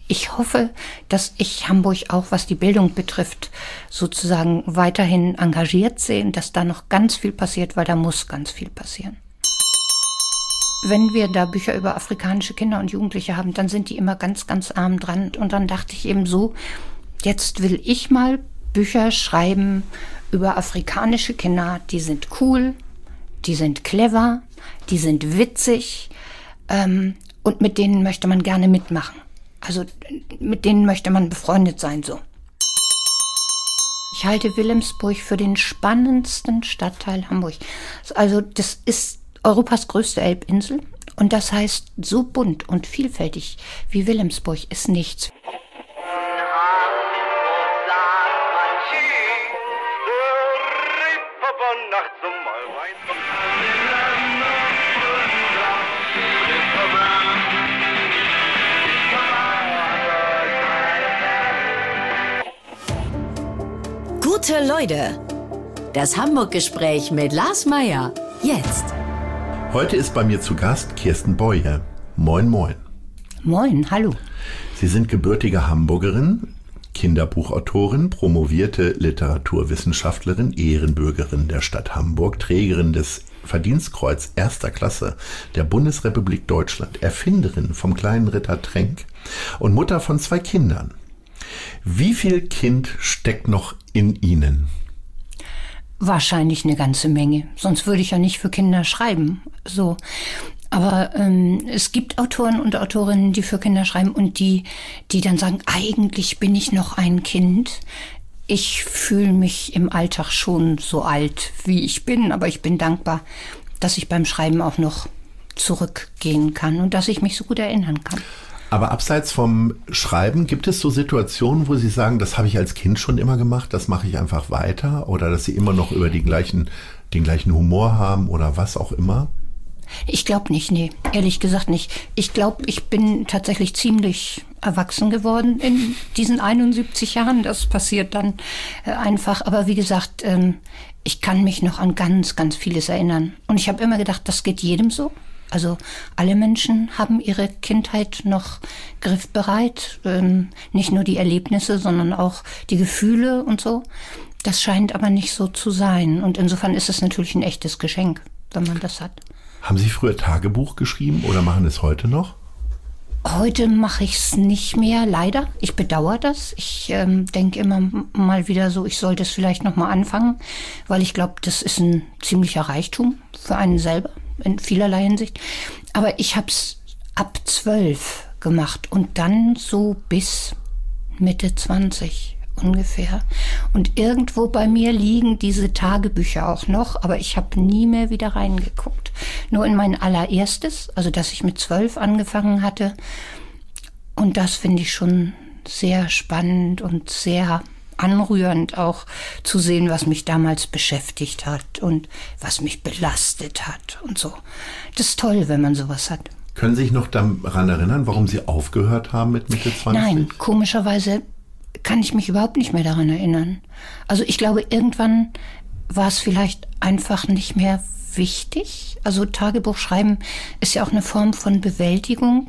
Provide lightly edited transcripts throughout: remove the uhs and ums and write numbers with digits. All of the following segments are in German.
ich hoffe, dass ich Hamburg auch, was die Bildung betrifft, sozusagen weiterhin engagiert sehe, dass da noch ganz viel passiert, weil da muss ganz viel passieren. Wenn wir da Bücher über afrikanische Kinder und Jugendliche haben, dann sind die immer ganz, ganz arm dran. Und dann dachte ich eben so, jetzt will ich mal Bücher schreiben über afrikanische Kinder, die sind cool, die sind clever, die sind witzig und mit denen möchte man gerne mitmachen. Also mit denen möchte man befreundet sein, so. Ich halte Wilhelmsburg für den spannendsten Stadtteil Hamburg. Also das ist Europas größte Elbinsel und das heißt, so bunt und vielfältig wie Wilhelmsburg ist nichts. Gute Leute, das Hamburg-Gespräch mit Lars Meyer, jetzt. Heute ist bei mir zu Gast Kirsten Boye. Moin, moin. Moin, hallo. Sie sind gebürtige Hamburgerin, Kinderbuchautorin, promovierte Literaturwissenschaftlerin, Ehrenbürgerin der Stadt Hamburg, Trägerin des Verdienstkreuz erster Klasse der Bundesrepublik Deutschland, Erfinderin vom kleinen Ritter Trenck und Mutter von 2 Kindern. Wie viel Kind steckt noch in Ihnen? Wahrscheinlich eine ganze Menge. Sonst würde ich ja nicht für Kinder schreiben. So. Aber es gibt Autoren und Autorinnen, die für Kinder schreiben und die dann sagen, eigentlich bin ich noch ein Kind. Ich fühle mich im Alltag schon so alt, wie ich bin. Aber ich bin dankbar, dass ich beim Schreiben auch noch zurückgehen kann und dass ich mich so gut erinnern kann. Aber abseits vom Schreiben, gibt es so Situationen, wo Sie sagen, das habe ich als Kind schon immer gemacht, das mache ich einfach weiter? Oder dass Sie immer noch über den gleichen Humor haben oder was auch immer? Ich glaube nicht, nee, ehrlich gesagt nicht. Ich glaube, ich bin tatsächlich ziemlich erwachsen geworden in diesen 71 Jahren. Das passiert dann einfach. Aber wie gesagt, ich kann mich noch an ganz, ganz vieles erinnern. Und ich habe immer gedacht, das geht jedem so. Also alle Menschen haben ihre Kindheit noch griffbereit. Nicht nur die Erlebnisse, sondern auch die Gefühle und so. Das scheint aber nicht so zu sein. Und insofern ist es natürlich ein echtes Geschenk, wenn man das hat. Haben Sie früher Tagebuch geschrieben oder machen es heute noch? Heute mache ich es nicht mehr, leider. Ich bedauere das. Ich denke immer mal wieder so, ich sollte es vielleicht noch mal anfangen, weil ich glaube, das ist ein ziemlicher Reichtum für einen selber, in vielerlei Hinsicht. Aber ich habe es ab 12 gemacht und dann so bis Mitte 20 ungefähr. Und irgendwo bei mir liegen diese Tagebücher auch noch, aber ich habe nie mehr wieder reingeguckt. Nur in mein allererstes, also dass ich mit 12 angefangen hatte. Und das finde ich schon sehr spannend und sehr anrührend auch zu sehen, was mich damals beschäftigt hat und was mich belastet hat und so. Das ist toll, wenn man sowas hat. Können Sie sich noch daran erinnern, warum Sie aufgehört haben mit Mitte 20? Nein, komischerweise kann ich mich überhaupt nicht mehr daran erinnern. Also ich glaube, irgendwann war es vielleicht einfach nicht mehr wichtig. Also Tagebuch schreiben ist ja auch eine Form von Bewältigung,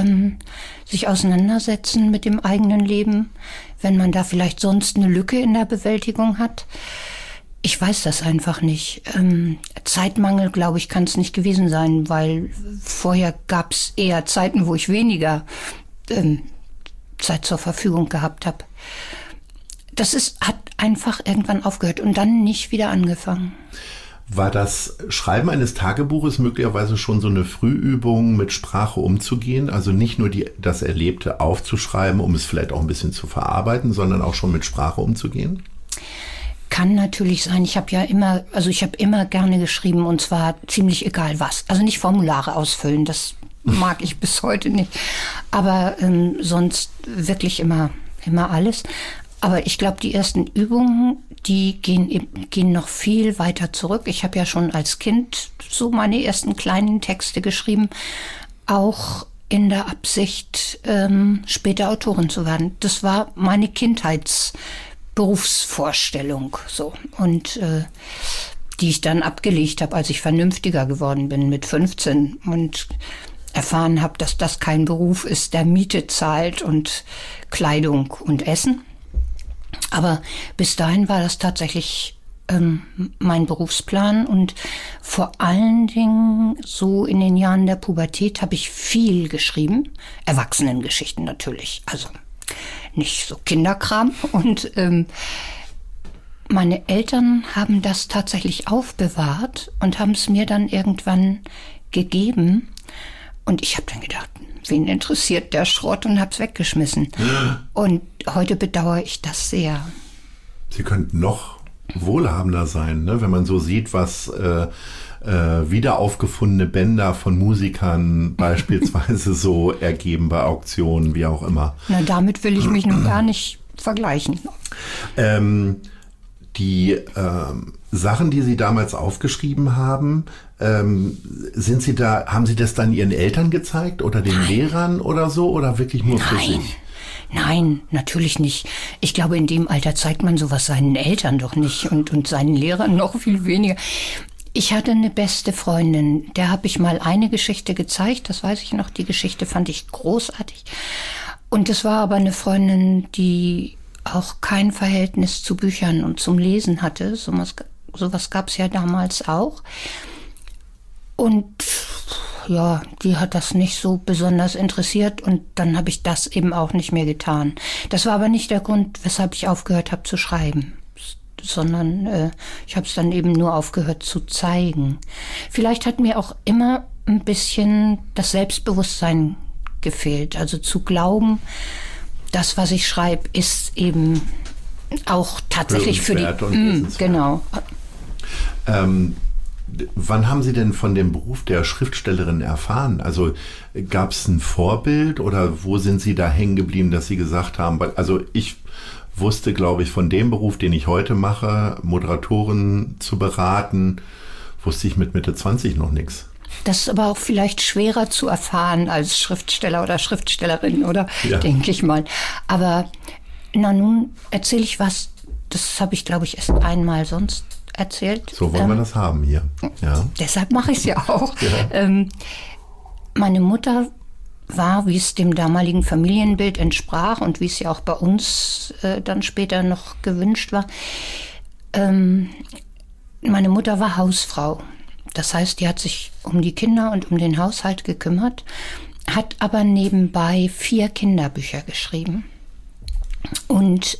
sich auseinandersetzen mit dem eigenen Leben, wenn man da vielleicht sonst eine Lücke in der Bewältigung hat. Ich weiß das einfach nicht. Zeitmangel, glaube ich, kann es nicht gewesen sein, weil vorher gab es eher Zeiten, wo ich weniger Zeit zur Verfügung gehabt habe. Hat einfach irgendwann aufgehört und dann nicht wieder angefangen. War das Schreiben eines Tagebuches möglicherweise schon so eine Frühübung, mit Sprache umzugehen? Also nicht nur das Erlebte aufzuschreiben, um es vielleicht auch ein bisschen zu verarbeiten, sondern auch schon mit Sprache umzugehen? Kann natürlich sein. Ich habe immer gerne geschrieben und zwar ziemlich egal was. Also nicht Formulare ausfüllen, das mag ich bis heute nicht. Aber sonst wirklich immer alles. Aber ich glaube, die ersten Übungen, die gehen noch viel weiter zurück. Ich habe ja schon als Kind so meine ersten kleinen Texte geschrieben, auch in der Absicht, später Autorin zu werden. Das war meine Kindheitsberufsvorstellung, so. Und die ich dann abgelegt habe, als ich vernünftiger geworden bin mit 15. Und erfahren habe, dass das kein Beruf ist, der Miete zahlt und Kleidung und Essen. Aber bis dahin war das tatsächlich mein Berufsplan und vor allen Dingen so in den Jahren der Pubertät habe ich viel geschrieben. Erwachsenengeschichten natürlich, also nicht so Kinderkram. Und meine Eltern haben das tatsächlich aufbewahrt und haben es mir dann irgendwann gegeben. Und ich habe dann gedacht, wen interessiert der Schrott, und habe es weggeschmissen. Und heute bedauere ich das sehr. Sie könnten noch wohlhabender sein, ne? Wenn man so sieht, was wieder aufgefundene Bänder von Musikern beispielsweise so ergeben bei Auktionen, wie auch immer. Na, damit will ich mich nun gar nicht vergleichen. Die Sachen, die Sie damals aufgeschrieben haben, haben Sie das dann Ihren Eltern gezeigt oder den Lehrern oder so, oder wirklich nur für sich? Nein, natürlich nicht. Ich glaube, in dem Alter zeigt man sowas seinen Eltern doch nicht und seinen Lehrern noch viel weniger. Ich hatte eine beste Freundin, der habe ich mal eine Geschichte gezeigt, das weiß ich noch, die Geschichte fand ich großartig. Und es war aber eine Freundin, die auch kein Verhältnis zu Büchern und zum Lesen hatte. Sowas gab es ja damals auch. Und ja, die hat das nicht so besonders interessiert, und dann habe ich das eben auch nicht mehr getan. Das war aber nicht der Grund, weshalb ich aufgehört habe zu schreiben, sondern ich habe es dann eben nur aufgehört zu zeigen. Vielleicht hat mir auch immer ein bisschen das Selbstbewusstsein gefehlt, also zu glauben, das, was ich schreibe, ist eben auch tatsächlich für die... Genau. Wann haben Sie denn von dem Beruf der Schriftstellerin erfahren? Also gab es ein Vorbild oder wo sind Sie da hängen geblieben, dass Sie gesagt haben, also ich wusste, glaube ich, von dem Beruf, den ich heute mache, Moderatoren zu beraten, wusste ich mit Mitte 20 noch nichts. Das ist aber auch vielleicht schwerer zu erfahren als Schriftsteller oder Schriftstellerin, oder? Ja. Denke ich mal. Aber na nun erzähle ich was, das habe ich, glaube ich, erst einmal sonst erzählt. So wollen wir das haben hier. Ja. Deshalb mache ich es ja auch. Ja. Meine Mutter war, wie es dem damaligen Familienbild entsprach und wie es ja auch bei uns dann später noch gewünscht war, meine Mutter war Hausfrau. Das heißt, die hat sich um die Kinder und um den Haushalt gekümmert, hat aber nebenbei 4 Kinderbücher geschrieben. Und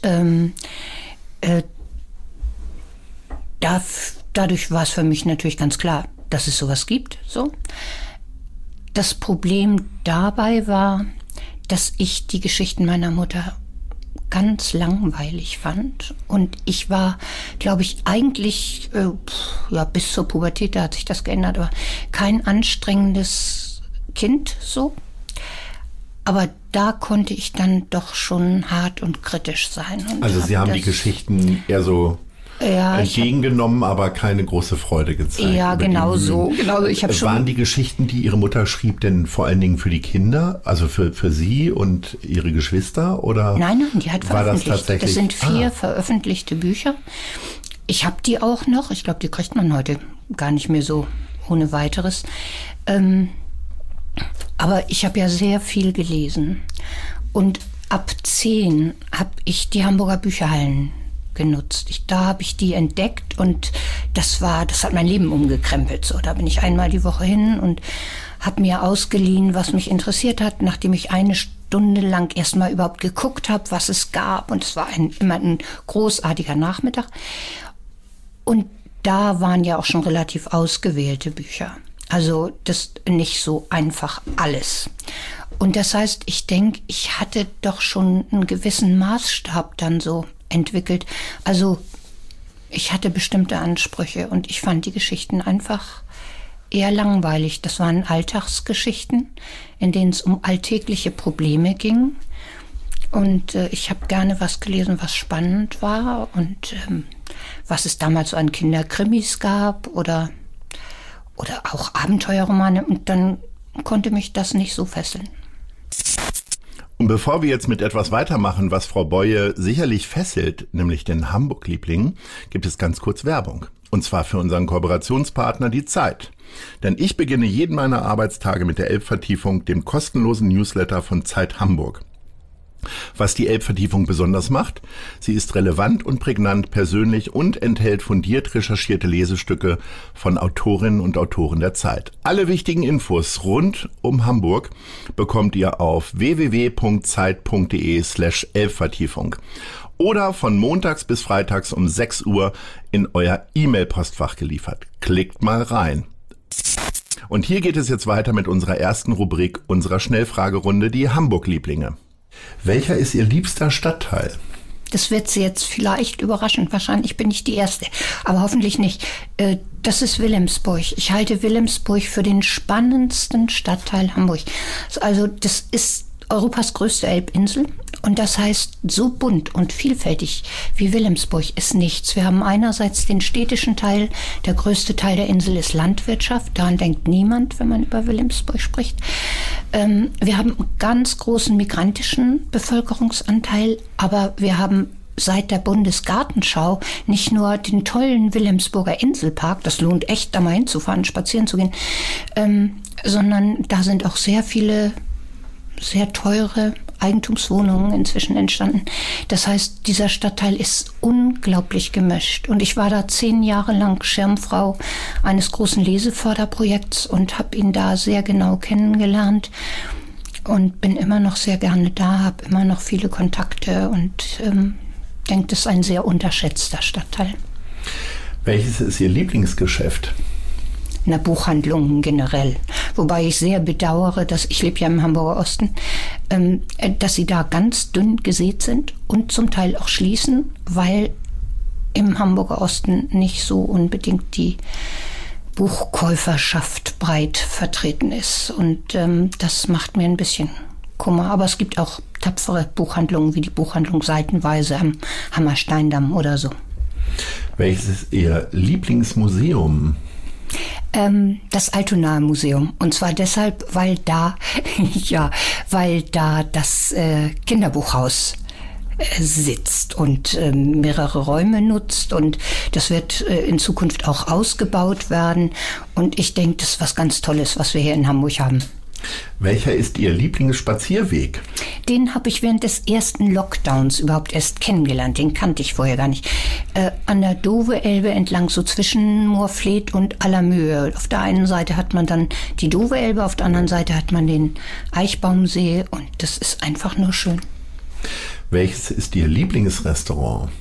dadurch war es für mich natürlich ganz klar, dass es sowas gibt. So. Das Problem dabei war, dass ich die Geschichten meiner Mutter ganz langweilig fand. Und ich war, glaube ich, eigentlich, bis zur Pubertät, da hat sich das geändert, aber kein anstrengendes Kind so. Aber da konnte ich dann doch schon hart und kritisch sein. Und also Sie haben die Geschichten eher so entgegengenommen, aber keine große Freude gezeigt. Ja, genau so. Ich hab Waren die Geschichten, die Ihre Mutter schrieb, denn vor allen Dingen für die Kinder, also für Sie und Ihre Geschwister? Oder nein, die hat veröffentlicht. War das tatsächlich? Das sind 4 veröffentlichte Bücher. Ich habe die auch noch. Ich glaube, die kriegt man heute gar nicht mehr so ohne weiteres. Aber ich habe ja sehr viel gelesen. Und ab 10 habe ich die Hamburger Bücherhallen genutzt. Da habe ich die entdeckt und das hat mein Leben umgekrempelt. So, da bin ich einmal die Woche hin und habe mir ausgeliehen, was mich interessiert hat, nachdem ich eine Stunde lang erstmal überhaupt geguckt habe, was es gab. Und es war immer ein großartiger Nachmittag. Und da waren ja auch schon relativ ausgewählte Bücher. Also das nicht so einfach alles. Und das heißt, ich denke, ich hatte doch schon einen gewissen Maßstab dann so entwickelt. Also ich hatte bestimmte Ansprüche und ich fand die Geschichten einfach eher langweilig. Das waren Alltagsgeschichten, in denen es um alltägliche Probleme ging. Und ich habe gerne was gelesen, was spannend war und was es damals so an Kinderkrimis gab oder auch Abenteuerromane. Und dann konnte mich das nicht so fesseln. Und bevor wir jetzt mit etwas weitermachen, was Frau Boye sicherlich fesselt, nämlich den Hamburg-Liebling, gibt es ganz kurz Werbung. Und zwar für unseren Kooperationspartner die Zeit. Denn ich beginne jeden meiner Arbeitstage mit der Elbvertiefung, dem kostenlosen Newsletter von Zeit Hamburg. Was die Elbvertiefung besonders macht: Sie ist relevant und prägnant, persönlich und enthält fundiert recherchierte Lesestücke von Autorinnen und Autoren der Zeit. Alle wichtigen Infos rund um Hamburg bekommt ihr auf www.zeit.de/Elbvertiefung oder von montags bis freitags um 6 Uhr in euer E-Mail-Postfach geliefert. Klickt mal rein. Und hier geht es jetzt weiter mit unserer ersten Rubrik unserer Schnellfragerunde, die Hamburg-Lieblinge. Welcher ist Ihr liebster Stadtteil? Das wird Sie jetzt vielleicht überraschen. Wahrscheinlich bin ich die Erste, aber hoffentlich nicht. Das ist Wilhelmsburg. Ich halte Wilhelmsburg für den spannendsten Stadtteil Hamburg. Also das ist Europas größte Elbinsel und das heißt, so bunt und vielfältig wie Wilhelmsburg ist nichts. Wir haben einerseits den städtischen Teil, der größte Teil der Insel ist Landwirtschaft, daran denkt niemand, wenn man über Wilhelmsburg spricht. Wir haben einen ganz großen migrantischen Bevölkerungsanteil, aber wir haben seit der Bundesgartenschau nicht nur den tollen Wilhelmsburger Inselpark, das lohnt echt, da mal hinzufahren, spazieren zu gehen, sondern da sind auch sehr viele sehr teure Eigentumswohnungen inzwischen entstanden. Das heißt, dieser Stadtteil ist unglaublich gemischt. Und ich war da 10 Jahre lang Schirmfrau eines großen Leseförderprojekts und habe ihn da sehr genau kennengelernt und bin immer noch sehr gerne da, habe immer noch viele Kontakte und denke, das ist ein sehr unterschätzter Stadtteil. Welches ist Ihr Lieblingsgeschäft? In der Buchhandlung generell. Wobei ich sehr bedauere, ich lebe ja im Hamburger Osten, dass sie da ganz dünn gesät sind und zum Teil auch schließen, weil im Hamburger Osten nicht so unbedingt die Buchkäuferschaft breit vertreten ist. Und das macht mir ein bisschen Kummer. Aber es gibt auch tapfere Buchhandlungen, wie die Buchhandlung Seitenweise am Hammersteindamm oder so. Welches ist Ihr Lieblingsmuseum? Das Altonaer Museum. Und zwar deshalb, weil da das Kinderbuchhaus sitzt und mehrere Räume nutzt. Und das wird in Zukunft auch ausgebaut werden. Und ich denke, das ist was ganz Tolles, was wir hier in Hamburg haben. Welcher ist Ihr Lieblingsspazierweg? Den habe ich während des ersten Lockdowns überhaupt erst kennengelernt. Den kannte ich vorher gar nicht. An der Dove-Elbe entlang, so zwischen Moorfleet und Allermöhe. Auf der einen Seite hat man dann die Dove-Elbe, auf der anderen Seite hat man den Eichbaumsee. Und das ist einfach nur schön. Welches ist Ihr Lieblingsrestaurant?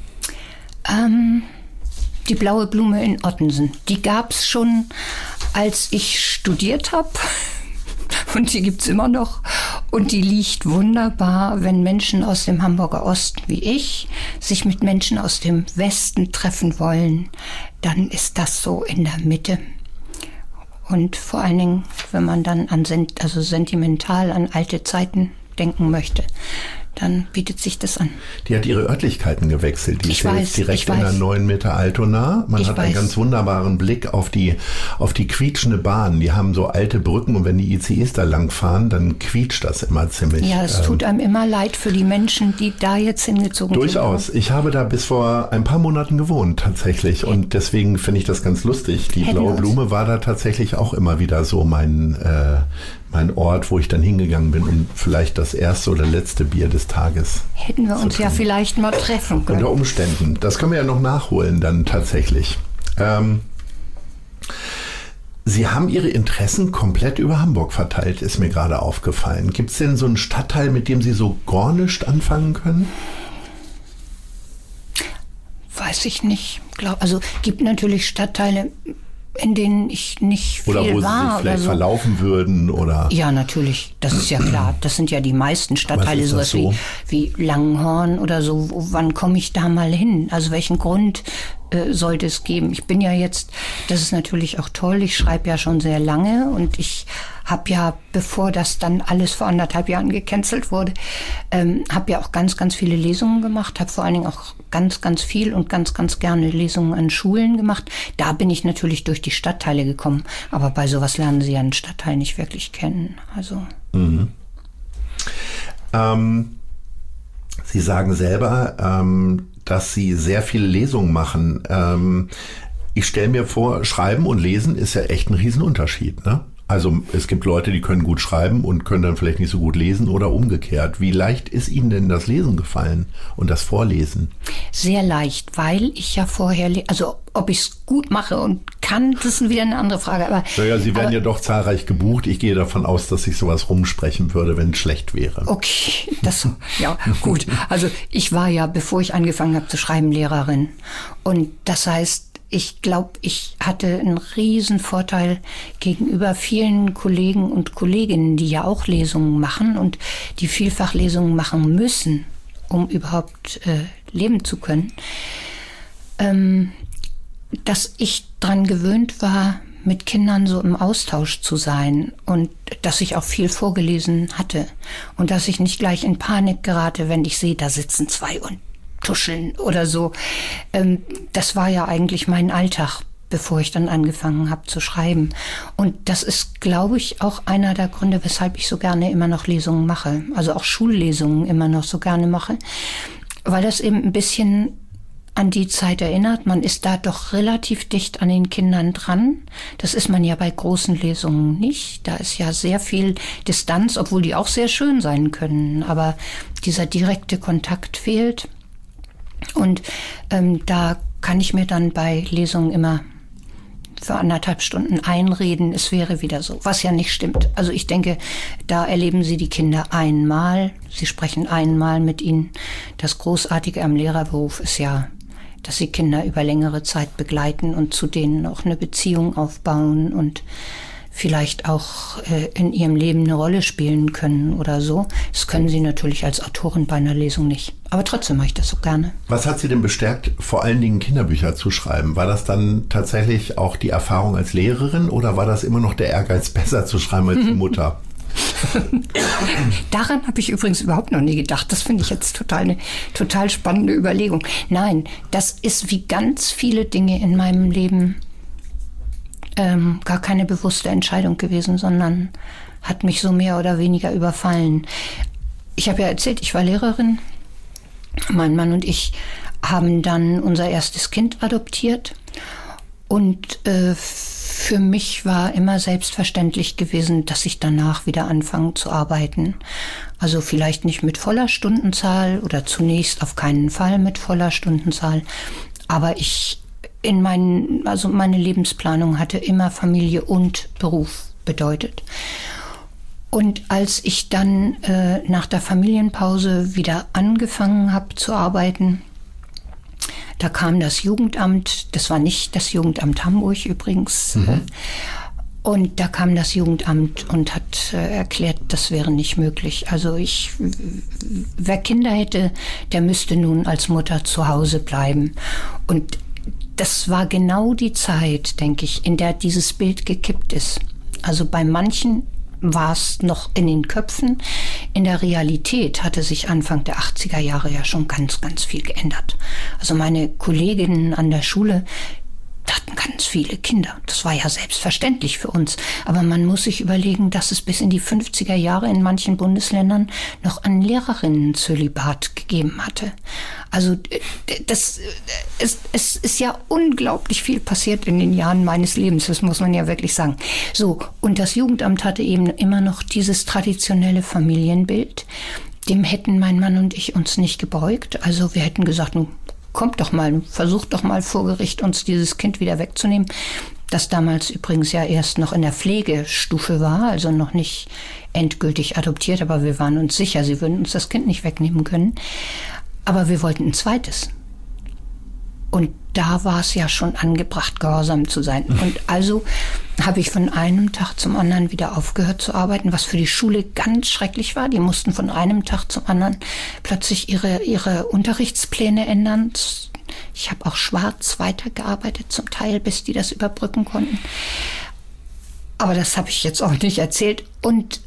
Die Blaue Blume in Ottensen. Die gab es schon, als ich studiert habe. Und die gibt's immer noch. Und die liegt wunderbar, wenn Menschen aus dem Hamburger Osten wie ich sich mit Menschen aus dem Westen treffen wollen. Dann ist das so in der Mitte. Und vor allen Dingen, wenn man dann sentimental an alte Zeiten denken möchte, dann bietet sich das an. Die hat ihre Örtlichkeiten gewechselt. Die ist jetzt direkt in der neuen Mitte Altona. Man hat einen ganz wunderbaren Blick auf die quietschende Bahn. Die haben so alte Brücken und wenn die ICEs da lang fahren, dann quietscht das immer ziemlich. Ja, es tut einem immer leid für die Menschen, die da jetzt hingezogen sind. Durchaus. Ich habe da bis vor ein paar Monaten gewohnt tatsächlich und deswegen finde ich das ganz lustig. Die Blaue Blume war da tatsächlich auch immer wieder so mein Ort, wo ich dann hingegangen bin, um vielleicht das erste oder letzte Bier des Tages. Hätten wir uns ja vielleicht mal treffen können. Unter Umständen. Das können wir ja noch nachholen dann tatsächlich. Sie haben Ihre Interessen komplett über Hamburg verteilt, ist mir gerade aufgefallen. Gibt es denn so einen Stadtteil, mit dem Sie so gar nichts anfangen können? Weiß ich nicht. Also gibt natürlich Stadtteile, in denen ich nicht viel war. Oder wo Sie sich vielleicht verlaufen würden, oder? Ja, natürlich. Das ist ja klar. Das sind ja die meisten Stadtteile, sowas wie Langenhorn oder so. Wann komme ich da mal hin? Also welchen Grund sollte es geben? Ich bin ja jetzt, das ist natürlich auch toll, ich schreibe ja schon sehr lange und ich habe ja, bevor das dann alles vor 1,5 Jahren gecancelt wurde, habe ja auch ganz, ganz viele Lesungen gemacht, habe vor allen Dingen auch ganz, ganz viel und ganz, ganz gerne Lesungen an Schulen gemacht. Da bin ich natürlich durch die Stadtteile gekommen, aber bei sowas lernen Sie ja einen Stadtteil nicht wirklich kennen. Also. Sie sagen selber, dass Sie sehr viele Lesungen machen. Ich stelle mir vor, Schreiben und Lesen ist ja echt ein Riesenunterschied, ne? Also es gibt Leute, die können gut schreiben und können dann vielleicht nicht so gut lesen oder umgekehrt. Wie leicht ist Ihnen denn das Lesen gefallen und das Vorlesen? Sehr leicht, weil ich ja vorher, also ob ich es gut mache und kann, das ist wieder eine andere Frage. Aber, naja, Sie werden ja doch zahlreich gebucht. Ich gehe davon aus, dass ich sowas rumsprechen würde, wenn es schlecht wäre. Okay, ja, gut. Also ich war ja, bevor ich angefangen habe zu schreiben, Lehrerin. Und das heißt, ich glaube, ich hatte einen riesen Vorteil gegenüber vielen Kollegen und Kolleginnen, die ja auch Lesungen machen und die vielfach Lesungen machen müssen, um überhaupt leben zu können, dass ich dran gewöhnt war, mit Kindern so im Austausch zu sein und dass ich auch viel vorgelesen hatte und dass ich nicht gleich in Panik gerate, wenn ich sehe, da sitzen zwei und tuscheln oder so. Das war ja eigentlich mein Alltag, bevor ich dann angefangen habe zu schreiben. Und das ist, glaube ich, auch einer der Gründe, weshalb ich so gerne immer noch Lesungen mache. Also auch Schullesungen immer noch so gerne mache. Weil das eben ein bisschen an die Zeit erinnert. Man ist da doch relativ dicht an den Kindern dran. Das ist man ja bei großen Lesungen nicht. Da ist ja sehr viel Distanz, obwohl die auch sehr schön sein können. Aber dieser direkte Kontakt fehlt. Und da kann ich mir dann bei Lesungen immer für 1,5 Stunden einreden, es wäre wieder so, was ja nicht stimmt. Also ich denke, da erleben Sie die Kinder einmal, Sie sprechen einmal mit ihnen. Das Großartige am Lehrerberuf ist ja, dass Sie Kinder über längere Zeit begleiten und zu denen auch eine Beziehung aufbauen und vielleicht auch in ihrem Leben eine Rolle spielen können oder so. Das können Sie natürlich als Autorin bei einer Lesung nicht. Aber trotzdem mache ich das so gerne. Was hat Sie denn bestärkt, vor allen Dingen Kinderbücher zu schreiben? War das dann tatsächlich auch die Erfahrung als Lehrerin oder war das immer noch der Ehrgeiz, besser zu schreiben als die Mutter? Daran habe ich übrigens überhaupt noch nie gedacht. Das finde ich jetzt eine total spannende Überlegung. Nein, das ist wie ganz viele Dinge in meinem Leben gar keine bewusste Entscheidung gewesen, sondern hat mich so mehr oder weniger überfallen. Ich habe ja erzählt, ich war Lehrerin. Mein Mann und ich haben dann unser erstes Kind adoptiert. Und für mich war immer selbstverständlich gewesen, dass ich danach wieder anfange zu arbeiten. Also vielleicht nicht mit voller Stundenzahl oder zunächst auf keinen Fall mit voller Stundenzahl. Aber meine Lebensplanung hatte immer Familie und Beruf bedeutet. Und als ich dann nach der Familienpause wieder angefangen habe zu arbeiten, da kam das Jugendamt, das war nicht das Jugendamt Hamburg übrigens, und da kam das Jugendamt und hat erklärt, das wäre nicht möglich. Also wer Kinder hätte, der müsste nun als Mutter zu Hause bleiben. Und das war genau die Zeit, denke ich, in der dieses Bild gekippt ist. Also bei manchen war es noch in den Köpfen. In der Realität hatte sich Anfang der 80er Jahre ja schon ganz, ganz viel geändert. Also meine Kolleginnen an der Schule hatten ganz viele Kinder. Das war ja selbstverständlich für uns. Aber man muss sich überlegen, dass es bis in die 50er Jahre in manchen Bundesländern noch ein Lehrerinnenzölibat gegeben hatte. Also es ist ja unglaublich viel passiert in den Jahren meines Lebens, das muss man ja wirklich sagen. So, und das Jugendamt hatte eben immer noch dieses traditionelle Familienbild. Dem hätten mein Mann und ich uns nicht gebeugt. Also wir hätten gesagt, nun, kommt doch mal, versucht doch mal vor Gericht, uns dieses Kind wieder wegzunehmen. Das damals übrigens ja erst noch in der Pflegestufe war, also noch nicht endgültig adoptiert, aber wir waren uns sicher, sie würden uns das Kind nicht wegnehmen können. Aber wir wollten ein zweites. Und da war es ja schon angebracht, gehorsam zu sein. Und also habe ich von einem Tag zum anderen wieder aufgehört zu arbeiten, was für die Schule ganz schrecklich war. Die mussten von einem Tag zum anderen plötzlich ihre Unterrichtspläne ändern. Ich habe auch schwarz weitergearbeitet zum Teil, bis die das überbrücken konnten. Aber das habe ich jetzt auch nicht erzählt. Und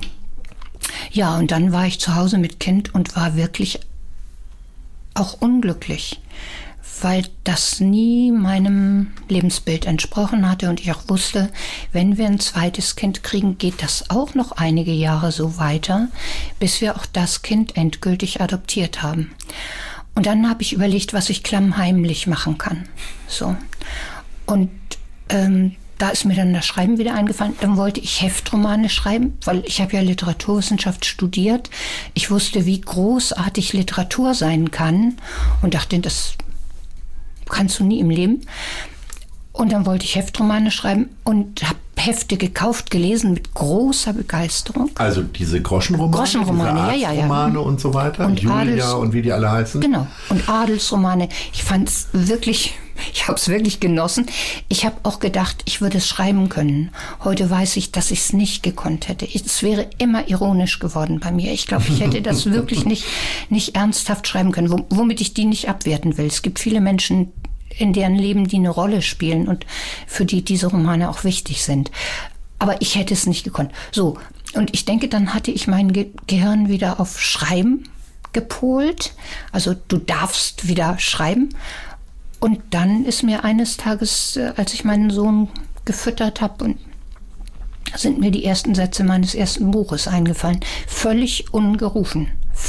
ja, und dann war ich zu Hause mit Kind und war wirklich auch unglücklich, weil das nie meinem Lebensbild entsprochen hatte und ich auch wusste, wenn wir ein zweites Kind kriegen, geht das auch noch einige Jahre so weiter, bis wir auch das Kind endgültig adoptiert haben. Und dann habe ich überlegt, was ich klammheimlich machen kann. So. Und da ist mir dann das Schreiben wieder eingefallen. Dann wollte ich Heftromane schreiben, weil ich habe ja Literaturwissenschaft studiert. Ich wusste, wie großartig Literatur sein kann und dachte, das kannst du nie im Leben. Und dann wollte ich Heftromane schreiben und habe Hefte gekauft, gelesen mit großer Begeisterung. Also diese Groschenromane, Groschenromane, diese Arztromane und so weiter, und Julia und wie die alle heißen. Genau, und Adelsromane. Ich fand es wirklich, ich habe es wirklich genossen. Ich habe auch gedacht, ich würde es schreiben können. Heute weiß ich, dass ich es nicht gekonnt hätte. Es wäre immer ironisch geworden bei mir. Ich glaube, ich hätte das wirklich nicht ernsthaft schreiben können, womit ich die nicht abwerten will. Es gibt viele Menschen, in deren Leben die eine Rolle spielen und für die diese Romane auch wichtig sind. Aber ich hätte es nicht gekonnt. So, und ich denke, dann hatte ich mein Gehirn wieder auf Schreiben gepolt. Also du darfst wieder schreiben. Und dann ist mir eines Tages, als ich meinen Sohn gefüttert habe, und sind mir die ersten Sätze meines ersten Buches eingefallen. Völlig ungerufen.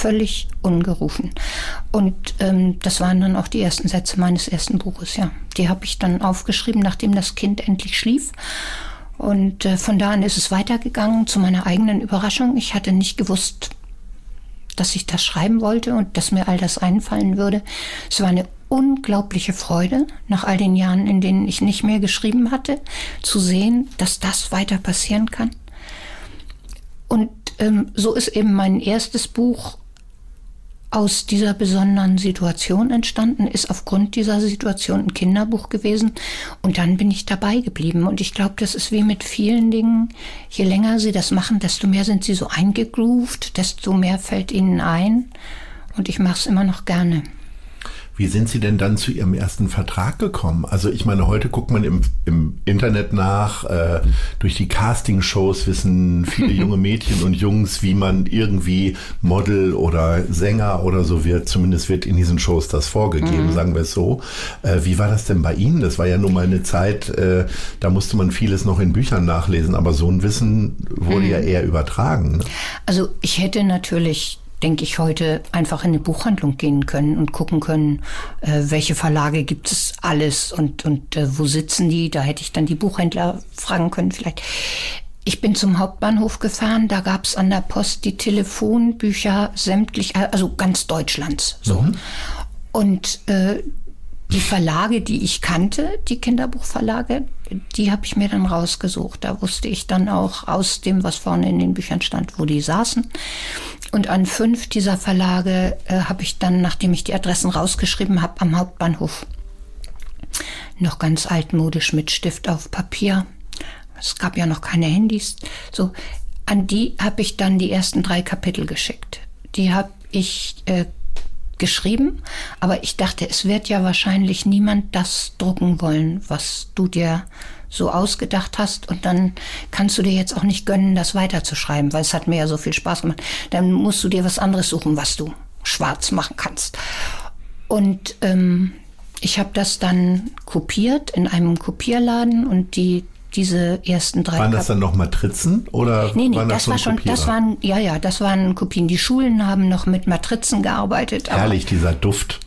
Und das waren dann auch die ersten Sätze meines ersten Buches, ja. Die habe ich dann aufgeschrieben, nachdem das Kind endlich schlief. Und von da an ist es weitergegangen, zu meiner eigenen Überraschung. Ich hatte nicht gewusst, dass ich das schreiben wollte und dass mir all das einfallen würde. Es war eine unglaubliche Freude, nach all den Jahren, in denen ich nicht mehr geschrieben hatte, zu sehen, dass das weiter passieren kann. Und so ist eben mein erstes Buch aus dieser besonderen Situation entstanden, ist aufgrund dieser Situation ein Kinderbuch gewesen und dann bin ich dabei geblieben. Und ich glaube, das ist wie mit vielen Dingen, je länger sie das machen, desto mehr sind sie so eingegroovt, desto mehr fällt ihnen ein und ich mache es immer noch gerne. Wie sind Sie denn dann zu Ihrem ersten Vertrag gekommen? Also ich meine, heute guckt man im Internet nach, durch die Castingshows wissen viele junge Mädchen und Jungs, wie man irgendwie Model oder Sänger oder so wird. Zumindest wird in diesen Shows das vorgegeben, sagen wir es so. Wie war das denn bei Ihnen? Das war ja nun mal eine Zeit, da musste man vieles noch in Büchern nachlesen, aber so ein Wissen wurde ja eher übertragen. Ne? Also ich hätte natürlich, denke ich, heute einfach in eine Buchhandlung gehen können und gucken können, welche Verlage gibt es alles und wo sitzen die. Da hätte ich dann die Buchhändler fragen können vielleicht. Ich bin zum Hauptbahnhof gefahren, da gab es an der Post die Telefonbücher sämtlich, also ganz Deutschlands. So. Und die Verlage, die ich kannte, die Kinderbuchverlage, die habe ich mir dann rausgesucht. Da wusste ich dann auch aus dem, was vorne in den Büchern stand, wo die saßen. Und an 5 dieser Verlage habe ich dann, nachdem ich die Adressen rausgeschrieben habe, am Hauptbahnhof noch ganz altmodisch mit Stift auf Papier. Es gab ja noch keine Handys. So, an die habe ich dann die ersten 3 Kapitel geschickt. Die habe ich geschrieben, aber ich dachte, es wird ja wahrscheinlich niemand das drucken wollen, was du dir so ausgedacht hast, und dann kannst du dir jetzt auch nicht gönnen, das weiterzuschreiben, weil es hat mir ja so viel Spaß gemacht. Dann musst du dir was anderes suchen, was du schwarz machen kannst. Und ich habe das dann kopiert in einem Kopierladen und diese ersten 3 Waren das dann noch Matrizen oder Nee, waren das war schon, das waren Kopien. Die Schulen haben noch mit Matrizen gearbeitet. Herrlich, dieser Duft.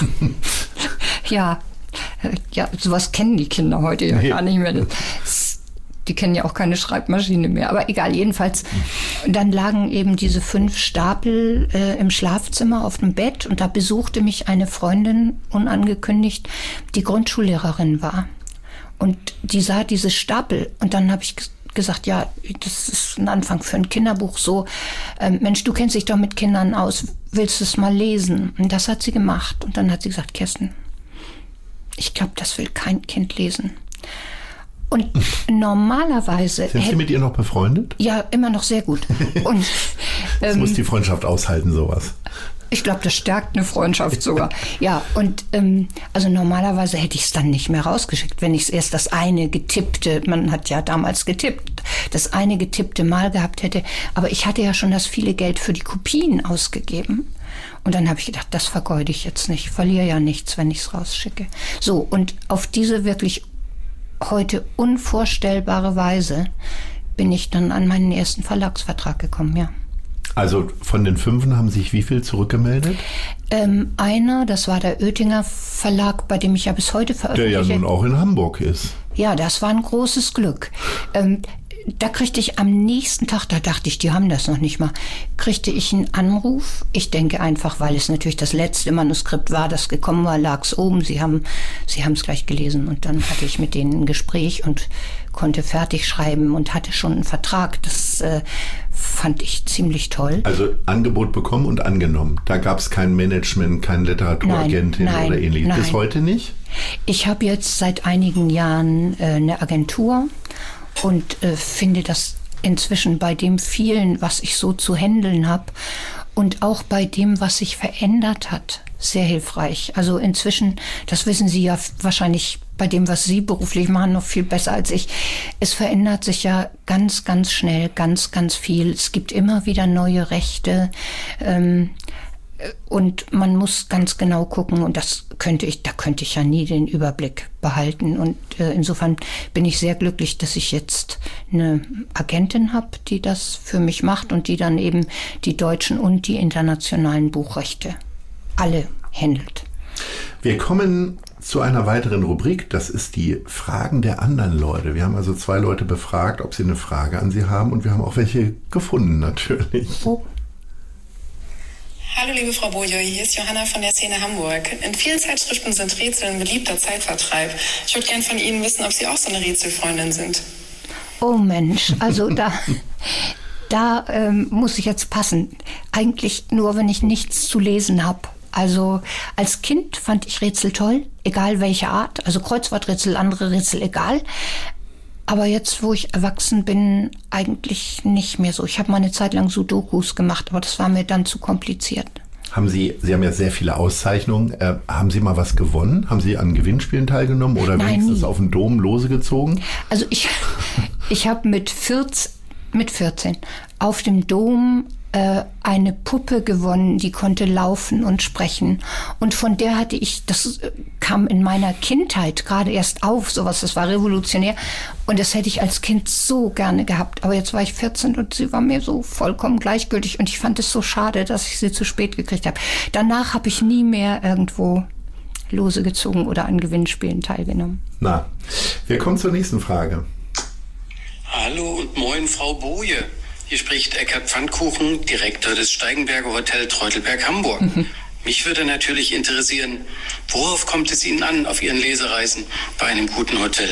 Ja, sowas kennen die Kinder heute ja gar nicht mehr. Die kennen ja auch keine Schreibmaschine mehr. Aber egal, jedenfalls. Dann lagen eben diese 5 Stapel im Schlafzimmer auf dem Bett und da besuchte mich eine Freundin unangekündigt, die Grundschullehrerin war. Und die sah diese Stapel und dann habe ich gesagt, ja, das ist ein Anfang für ein Kinderbuch so. Mensch, du kennst dich doch mit Kindern aus, willst du es mal lesen? Und das hat sie gemacht. Und dann hat sie gesagt, Kerstin, ich glaube, das will kein Kind lesen. Und normalerweise... Sind Sie mit ihr noch befreundet? Ja, immer noch sehr gut. Und, das muss die Freundschaft aushalten, sowas. Ich glaube, das stärkt eine Freundschaft sogar. Ja, und also normalerweise hätte ich es dann nicht mehr rausgeschickt, wenn ich es erst das eine getippte, man hat ja damals getippt, das eine getippte Mal gehabt hätte. Aber ich hatte ja schon das viele Geld für die Kopien ausgegeben. Und dann habe ich gedacht, das vergeude ich jetzt nicht. Verliere ja nichts, wenn ich es rausschicke. So, und auf diese wirklich heute unvorstellbare Weise bin ich dann an meinen ersten Verlagsvertrag gekommen, ja. Also von den 5 haben sich wie viel zurückgemeldet? Einer, das war der Oettinger Verlag, bei dem ich ja bis heute veröffentliche. Der ja nun auch in Hamburg ist. Ja, das war ein großes Glück. Da kriegte ich am nächsten Tag, da dachte ich, die haben das noch nicht mal, kriegte ich einen Anruf. Ich denke einfach, weil es natürlich das letzte Manuskript war, das gekommen war, lag es oben. Sie haben es gleich gelesen und dann hatte ich mit denen ein Gespräch und konnte fertig schreiben und hatte schon einen Vertrag. Das fand ich ziemlich toll. Also Angebot bekommen und angenommen. Da gab es kein Management, keine Literaturagentin oder ähnliches. Bis heute nicht? Ich habe jetzt seit einigen Jahren eine Agentur und finde das inzwischen bei dem vielen, was ich so zu handeln habe und auch bei dem, was sich verändert hat, sehr hilfreich. Also inzwischen, das wissen Sie ja wahrscheinlich bei dem, was Sie beruflich machen, noch viel besser als ich. Es verändert sich ja ganz, ganz schnell, ganz, ganz viel. Es gibt immer wieder neue Rechte. Und man muss ganz genau gucken und da könnte ich ja nie den Überblick behalten und insofern bin ich sehr glücklich, dass ich jetzt eine Agentin habe, die das für mich macht und die dann eben die deutschen und die internationalen Buchrechte alle handelt. Wir kommen zu einer weiteren Rubrik, das ist die Fragen der anderen Leute. Wir haben also 2 Leute befragt, ob sie eine Frage an sie haben und wir haben auch welche gefunden natürlich. Oh. Hallo liebe Frau Boje, hier ist Johanna von der Szene Hamburg. In vielen Zeitschriften sind Rätsel ein beliebter Zeitvertreib. Ich würde gern von Ihnen wissen, ob Sie auch so eine Rätselfreundin sind. Oh Mensch, also da muss ich jetzt passen. Eigentlich nur, wenn ich nichts zu lesen habe. Also als Kind fand ich Rätsel toll, egal welche Art. Also Kreuzworträtsel, andere Rätsel, egal. Aber jetzt, wo ich erwachsen bin, eigentlich nicht mehr so. Ich habe mal eine Zeit lang Sudokus gemacht, aber das war mir dann zu kompliziert. Sie haben ja sehr viele Auszeichnungen. Haben Sie mal was gewonnen? Haben Sie an Gewinnspielen teilgenommen oder wenigstens auf dem Dom Lose gezogen? Also ich habe mit 14 auf dem Dom eine Puppe gewonnen, die konnte laufen und sprechen. Und von der hatte ich, das kam in meiner Kindheit gerade erst auf, sowas, das war revolutionär. Und das hätte ich als Kind so gerne gehabt. Aber jetzt war ich 14 und sie war mir so vollkommen gleichgültig. Und ich fand es so schade, dass ich sie zu spät gekriegt habe. Danach habe ich nie mehr irgendwo Lose gezogen oder an Gewinnspielen teilgenommen. Na, wir kommen zur nächsten Frage. Hallo und moin, Frau Boje. Hier spricht Eckhard Pfannkuchen, Direktor des Steigenberger Hotel Treutelberg Hamburg. Mich würde natürlich interessieren, worauf kommt es Ihnen an auf Ihren Lesereisen bei einem guten Hotel?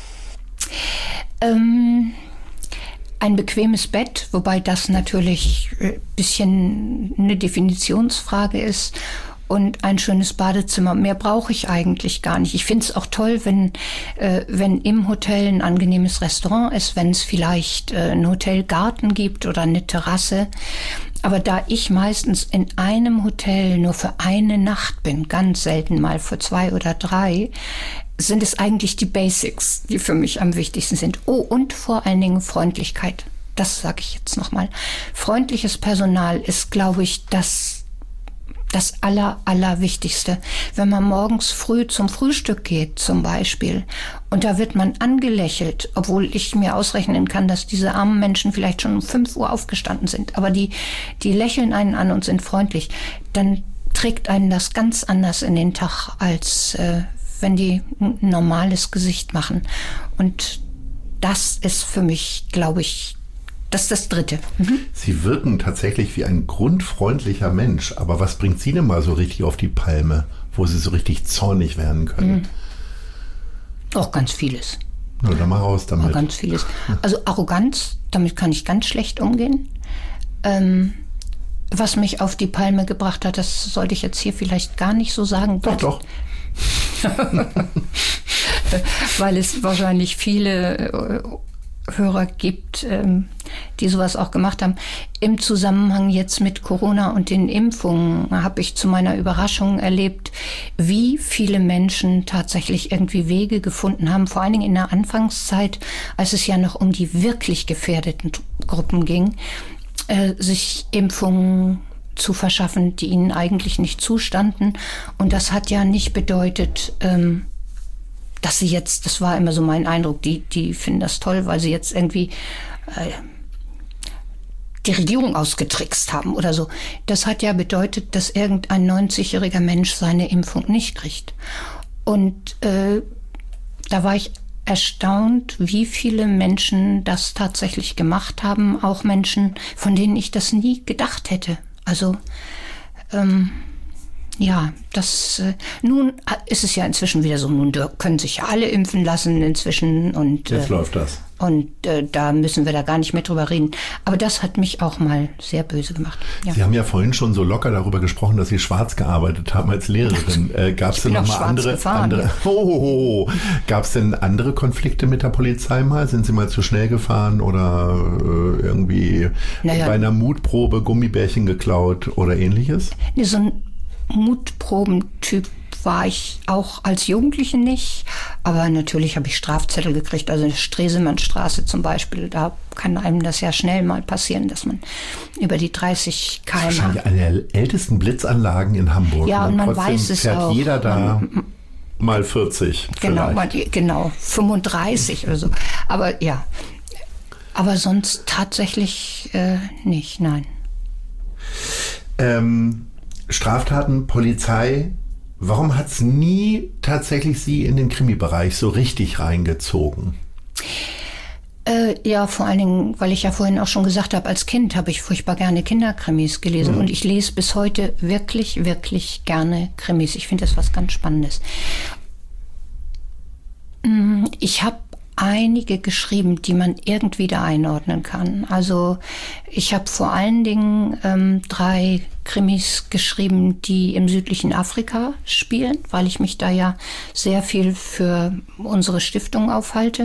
Ein bequemes Bett, wobei das natürlich ein bisschen eine Definitionsfrage ist. Und ein schönes Badezimmer. Mehr brauche ich eigentlich gar nicht. Ich finde es auch toll, wenn im Hotel ein angenehmes Restaurant ist, wenn es vielleicht einen Hotelgarten gibt oder eine Terrasse. Aber da ich meistens in einem Hotel nur für eine Nacht bin, ganz selten mal für 2 oder 3, sind es eigentlich die Basics, die für mich am wichtigsten sind. Oh, und vor allen Dingen Freundlichkeit. Das sage ich jetzt nochmal. Freundliches Personal ist, glaube ich, das Allerwichtigste. Wenn man morgens früh zum Frühstück geht zum Beispiel und da wird man angelächelt, obwohl ich mir ausrechnen kann, dass diese armen Menschen vielleicht schon um 5 Uhr aufgestanden sind, aber die lächeln einen an und sind freundlich, dann trägt einen das ganz anders in den Tag, als wenn die ein normales Gesicht machen. Und das ist für mich, glaube ich, das ist das Dritte. Sie wirken tatsächlich wie ein grundfreundlicher Mensch. Aber was bringt Sie denn mal so richtig auf die Palme, wo Sie so richtig zornig werden können? Auch ganz vieles. Na, dann mal raus damit. Auch ganz vieles. Also Arroganz, damit kann ich ganz schlecht umgehen. Was mich auf die Palme gebracht hat, das sollte ich jetzt hier vielleicht gar nicht so sagen. Doch. Weil es wahrscheinlich viele Hörer gibt, die sowas auch gemacht haben. Im Zusammenhang jetzt mit Corona und den Impfungen habe ich zu meiner Überraschung erlebt, wie viele Menschen tatsächlich irgendwie Wege gefunden haben, vor allen Dingen in der Anfangszeit, als es ja noch um die wirklich gefährdeten Gruppen ging, sich Impfungen zu verschaffen, die ihnen eigentlich nicht zustanden. Und das hat ja nicht bedeutet, dass sie jetzt, das war immer so mein Eindruck, die finden das toll, weil sie jetzt irgendwie die Regierung ausgetrickst haben oder so. Das hat ja bedeutet, dass irgendein 90-jähriger Mensch seine Impfung nicht kriegt. Und da war ich erstaunt, wie viele Menschen das tatsächlich gemacht haben. Auch Menschen, von denen ich das nie gedacht hätte. Also, ja, das, nun ist es ja inzwischen wieder so, nun können sich ja alle impfen lassen inzwischen. Und jetzt läuft das. Und da müssen wir da gar nicht mehr drüber reden. Aber das hat mich auch mal sehr böse gemacht. Ja. Sie haben ja vorhin schon so locker darüber gesprochen, dass Sie schwarz gearbeitet haben als Lehrerin. Gab es denn noch mal andere? Gab es denn andere Konflikte mit der Polizei mal? Sind Sie mal zu schnell gefahren oder irgendwie bei einer Mutprobe Gummibärchen geklaut oder ähnliches? Nee, so ein Mutprobentyp war ich auch als Jugendliche nicht, aber natürlich habe ich Strafzettel gekriegt, also in der Stresemannstraße zum Beispiel, da kann einem das ja schnell mal passieren, dass man über die 30 km/h... Wahrscheinlich eine der ältesten Blitzanlagen in Hamburg. Ja, und man weiß es fährt auch. Jeder da mal 40 Genau, 35 oder so, aber ja, aber sonst tatsächlich nicht, nein. Straftaten, Polizei, warum hat es nie tatsächlich Sie in den Krimi-Bereich so richtig reingezogen? Ja, vor allen Dingen, weil ich ja vorhin auch schon gesagt habe, als Kind habe ich furchtbar gerne Kinderkrimis gelesen. Und ich lese bis heute wirklich, wirklich gerne Krimis. Ich finde das was ganz Spannendes. Ich habe einige geschrieben, die man irgendwie da einordnen kann. Also ich habe vor allen Dingen 3 Krimis geschrieben, die im südlichen Afrika spielen, weil ich mich da ja sehr viel für unsere Stiftung aufhalte.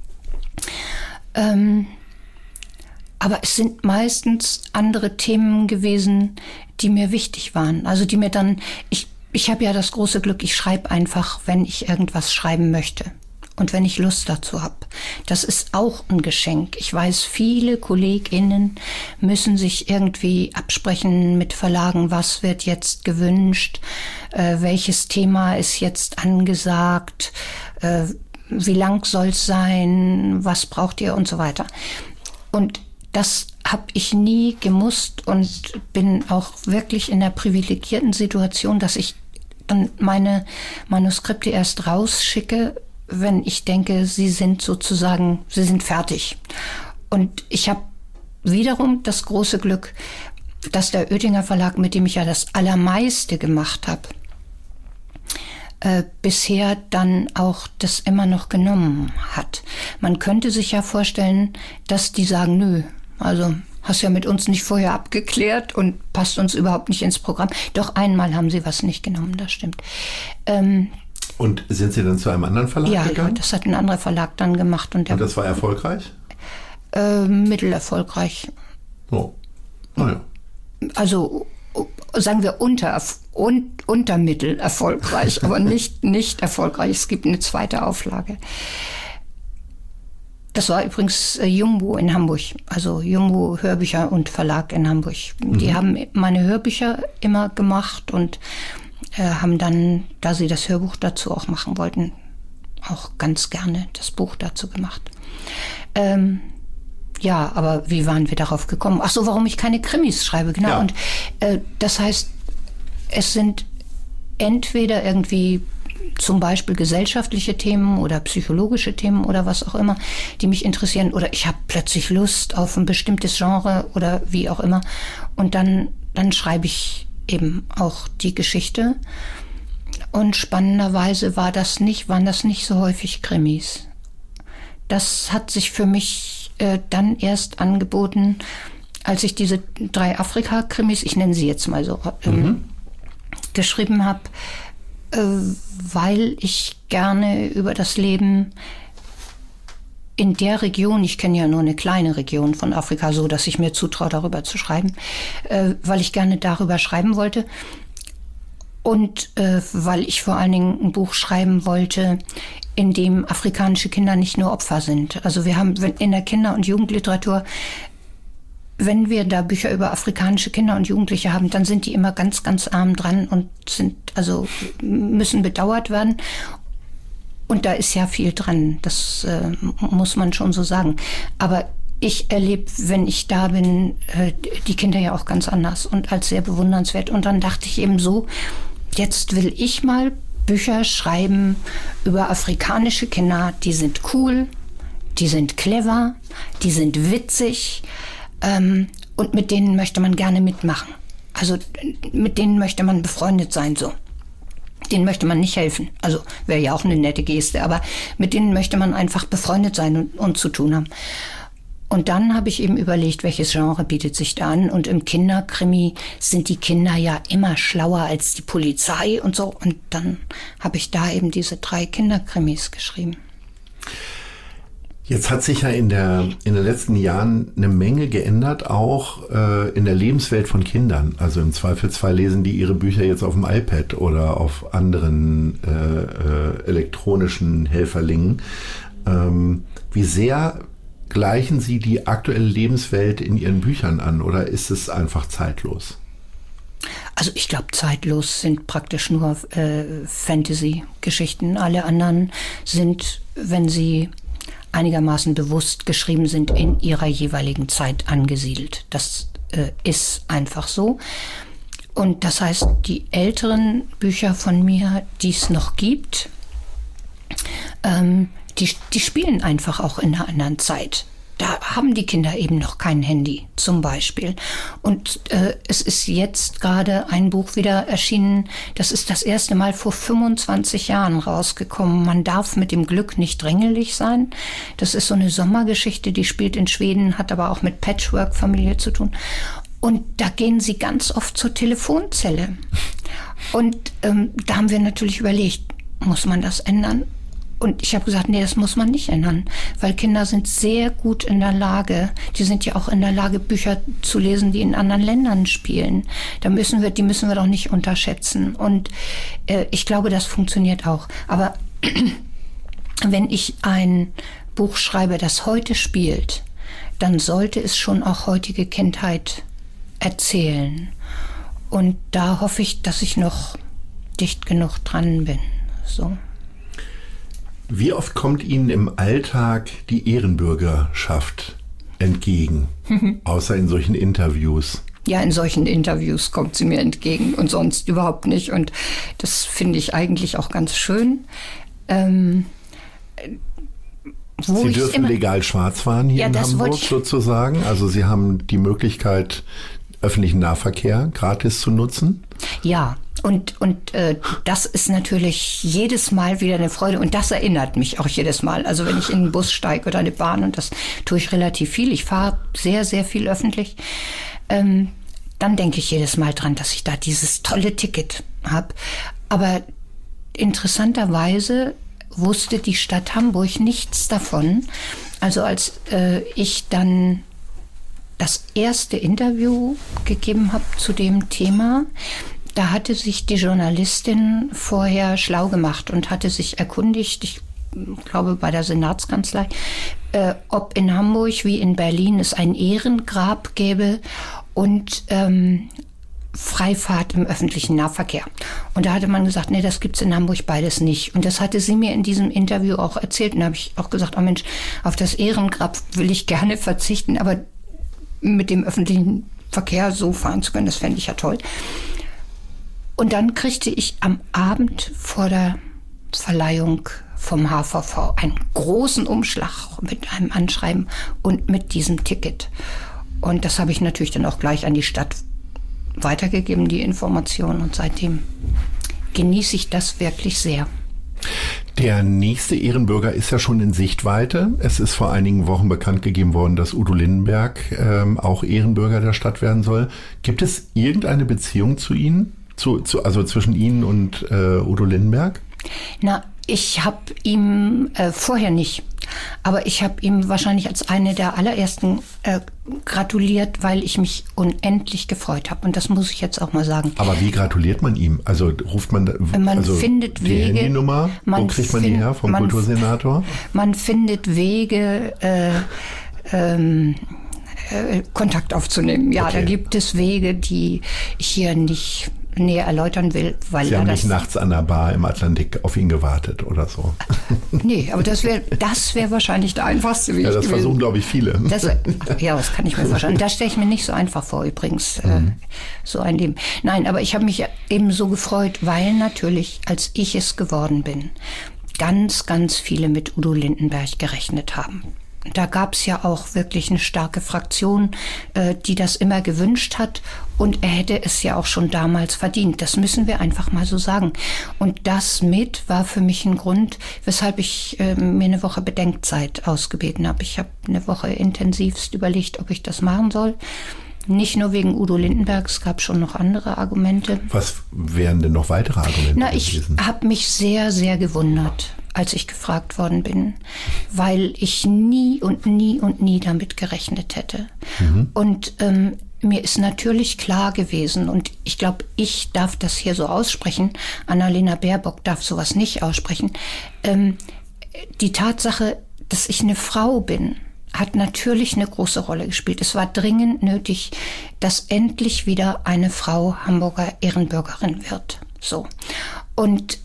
Aber es sind meistens andere Themen gewesen, die mir wichtig waren. Also die mir dann, ich habe ja das große Glück, ich schreibe einfach, wenn ich irgendwas schreiben möchte. Und wenn ich Lust dazu habe. Das ist auch ein Geschenk. Ich weiß, viele KollegInnen müssen sich irgendwie absprechen mit Verlagen, was wird jetzt gewünscht, welches Thema ist jetzt angesagt, wie lang soll es sein, was braucht ihr und so weiter. Und das habe ich nie gemusst und bin auch wirklich in der privilegierten Situation, dass ich dann meine Manuskripte erst rausschicke, wenn ich denke, sie sind fertig. Und ich habe wiederum das große Glück, dass der Oetinger Verlag, mit dem ich ja das Allermeiste gemacht habe, bisher dann auch das immer noch genommen hat. Man könnte sich ja vorstellen, dass die sagen, nö, also hast ja mit uns nicht vorher abgeklärt und passt uns überhaupt nicht ins Programm. Doch einmal haben sie was nicht genommen, das stimmt. Und sind Sie dann zu einem anderen Verlag gegangen? Ja, das hat ein anderer Verlag dann gemacht. Und das war erfolgreich? Mittelerfolgreich. Oh, naja. Also sagen wir untermittel erfolgreich, aber nicht erfolgreich. Es gibt eine zweite Auflage. Das war übrigens Jumbo in Hamburg, also Jumbo Hörbücher und Verlag in Hamburg. Die haben meine Hörbücher immer gemacht und haben dann, da sie das Hörbuch dazu auch machen wollten, auch ganz gerne das Buch dazu gemacht. Ja, aber wie waren wir darauf gekommen? Ach so, warum ich keine Krimis schreibe, genau. Ja. Und das heißt, es sind entweder irgendwie zum Beispiel gesellschaftliche Themen oder psychologische Themen oder was auch immer, die mich interessieren, oder ich habe plötzlich Lust auf ein bestimmtes Genre oder wie auch immer, und dann schreibe ich eben auch die Geschichte. Und spannenderweise waren das nicht so häufig Krimis. Das hat sich für mich dann erst angeboten, als ich diese 3 Afrika-Krimis, ich nenne sie jetzt mal so, geschrieben habe, weil ich gerne über das Leben in der Region, ich kenne ja nur eine kleine Region von Afrika, so dass ich mir zutraue, darüber zu schreiben, weil ich gerne darüber schreiben wollte und weil ich vor allen Dingen ein Buch schreiben wollte, in dem afrikanische Kinder nicht nur Opfer sind. Also wir haben in der Kinder- und Jugendliteratur wenn wir da Bücher über afrikanische Kinder und Jugendliche haben, dann sind die immer ganz, ganz arm dran und müssen bedauert werden. Und da ist ja viel dran, das muss man schon so sagen. Aber ich erlebe, wenn ich da bin, die Kinder ja auch ganz anders und als sehr bewundernswert. Und dann dachte ich eben so, jetzt will ich mal Bücher schreiben über afrikanische Kinder, die sind cool, die sind clever, die sind witzig, und mit denen möchte man gerne mitmachen. Also mit denen möchte man befreundet sein, so. Denen möchte man nicht helfen. Also wäre ja auch eine nette Geste, aber mit denen möchte man einfach befreundet sein und zu tun haben. Und dann habe ich eben überlegt, welches Genre bietet sich da an. Und im Kinderkrimi sind die Kinder ja immer schlauer als die Polizei und so. Und dann habe ich da eben diese 3 Kinderkrimis geschrieben. Jetzt hat sich ja in den letzten Jahren eine Menge geändert, auch in der Lebenswelt von Kindern. Also im Zweifelsfall lesen die ihre Bücher jetzt auf dem iPad oder auf anderen elektronischen Helferlingen. Wie sehr gleichen Sie die aktuelle Lebenswelt in Ihren Büchern an oder ist es einfach zeitlos? Also ich glaube, zeitlos sind praktisch nur Fantasy-Geschichten. Alle anderen sind, wenn sie einigermaßen bewusst geschrieben sind, in ihrer jeweiligen Zeit angesiedelt. Das ist einfach so. Und das heißt, die älteren Bücher von mir, die es noch gibt, die spielen einfach auch in einer anderen Zeit. Da haben die Kinder eben noch kein Handy, zum Beispiel. Und es ist jetzt gerade ein Buch wieder erschienen, das ist das erste Mal vor 25 Jahren rausgekommen. Man darf mit dem Glück nicht drängelig sein. Das ist so eine Sommergeschichte, die spielt in Schweden, hat aber auch mit Patchwork-Familie zu tun. Und da gehen sie ganz oft zur Telefonzelle. Und da haben wir natürlich überlegt, muss man das ändern? Und ich habe gesagt, nee, das muss man nicht ändern, weil Kinder sind sehr gut in der Lage, die sind ja auch in der Lage, Bücher zu lesen, die in anderen Ländern spielen. Die müssen wir doch nicht unterschätzen. Und ich glaube, das funktioniert auch. Aber wenn ich ein Buch schreibe, das heute spielt, dann sollte es schon auch heutige Kindheit erzählen. Und da hoffe ich, dass ich noch dicht genug dran bin. So. Wie oft kommt Ihnen im Alltag die Ehrenbürgerschaft entgegen, außer in solchen Interviews? Ja, in solchen Interviews kommt sie mir entgegen und sonst überhaupt nicht. Und das finde ich eigentlich auch ganz schön. Sie dürfen legal schwarz fahren hier in Hamburg sozusagen. Also Sie haben die Möglichkeit, öffentlichen Nahverkehr gratis zu nutzen. Ja. Und das ist natürlich jedes Mal wieder eine Freude und das erinnert mich auch jedes Mal. Also wenn ich in den Bus steige oder eine Bahn, und das tue ich relativ viel, ich fahre sehr, sehr viel öffentlich, dann denke ich jedes Mal dran, dass ich da dieses tolle Ticket habe. Aber interessanterweise wusste die Stadt Hamburg nichts davon. Also als ich dann das erste Interview gegeben habe zu dem Thema, da hatte sich die Journalistin vorher schlau gemacht und hatte sich erkundigt, ich glaube bei der Senatskanzlei, ob in Hamburg wie in Berlin es ein Ehrengrab gäbe und Freifahrt im öffentlichen Nahverkehr. Und da hatte man gesagt, nee, das gibt's in Hamburg beides nicht. Und das hatte sie mir in diesem Interview auch erzählt. Und da habe ich auch gesagt, oh Mensch, auf das Ehrengrab will ich gerne verzichten, aber mit dem öffentlichen Verkehr so fahren zu können, das fände ich ja toll. Und dann kriegte ich am Abend vor der Verleihung vom HVV einen großen Umschlag mit einem Anschreiben und mit diesem Ticket. Und das habe ich natürlich dann auch gleich an die Stadt weitergegeben, die Information. Und seitdem genieße ich das wirklich sehr. Der nächste Ehrenbürger ist ja schon in Sichtweite. Es ist vor einigen Wochen bekannt gegeben worden, dass Udo Lindenberg auch Ehrenbürger der Stadt werden soll. Gibt es irgendeine Beziehung zu Ihnen? Also zwischen Ihnen und Udo Lindenberg? Na, ich habe ihm vorher nicht, aber ich habe ihm wahrscheinlich als eine der allerersten gratuliert, weil ich mich unendlich gefreut habe. Und das muss ich jetzt auch mal sagen. Aber wie gratuliert man ihm? Also ruft man findet die Wege, Handynummer? Wo kriegt man die her? Vom Kultursenator? Man findet Wege, Kontakt aufzunehmen. Ja, Okay. da gibt es Wege, die ich hier nicht näher erläutern will, weil Sie haben nicht nachts an der Bar im Atlantik auf ihn gewartet oder so. Nee, aber das wär wahrscheinlich der einfachste Weg Ja, das gewesen. versuchen, glaube ich, viele. Das kann ich mir vorstellen. Das stelle ich mir nicht so einfach vor, übrigens, so ein Leben. Nein, aber ich habe mich eben so gefreut, weil natürlich, als ich es geworden bin, ganz, ganz viele mit Udo Lindenberg gerechnet haben. Da gab es ja auch wirklich eine starke Fraktion, die das immer gewünscht hat. Und er hätte es ja auch schon damals verdient. Das müssen wir einfach mal so sagen. Und das war für mich ein Grund, weshalb ich mir eine Woche Bedenkzeit ausgebeten habe. Ich habe eine Woche intensivst überlegt, ob ich das machen soll. Nicht nur wegen Udo Lindenberg, es gab schon noch andere Argumente. Was wären denn noch weitere Argumente Ich gewesen? habe mich sehr, sehr gewundert, als ich gefragt worden bin, weil ich nie und nie und nie damit gerechnet hätte. Und mir ist natürlich klar gewesen, und ich glaube, ich darf das hier so aussprechen, Annalena Baerbock darf sowas nicht aussprechen, die Tatsache, dass ich eine Frau bin, hat natürlich eine große Rolle gespielt. Es war dringend nötig, dass endlich wieder eine Frau Hamburger Ehrenbürgerin wird. So. Und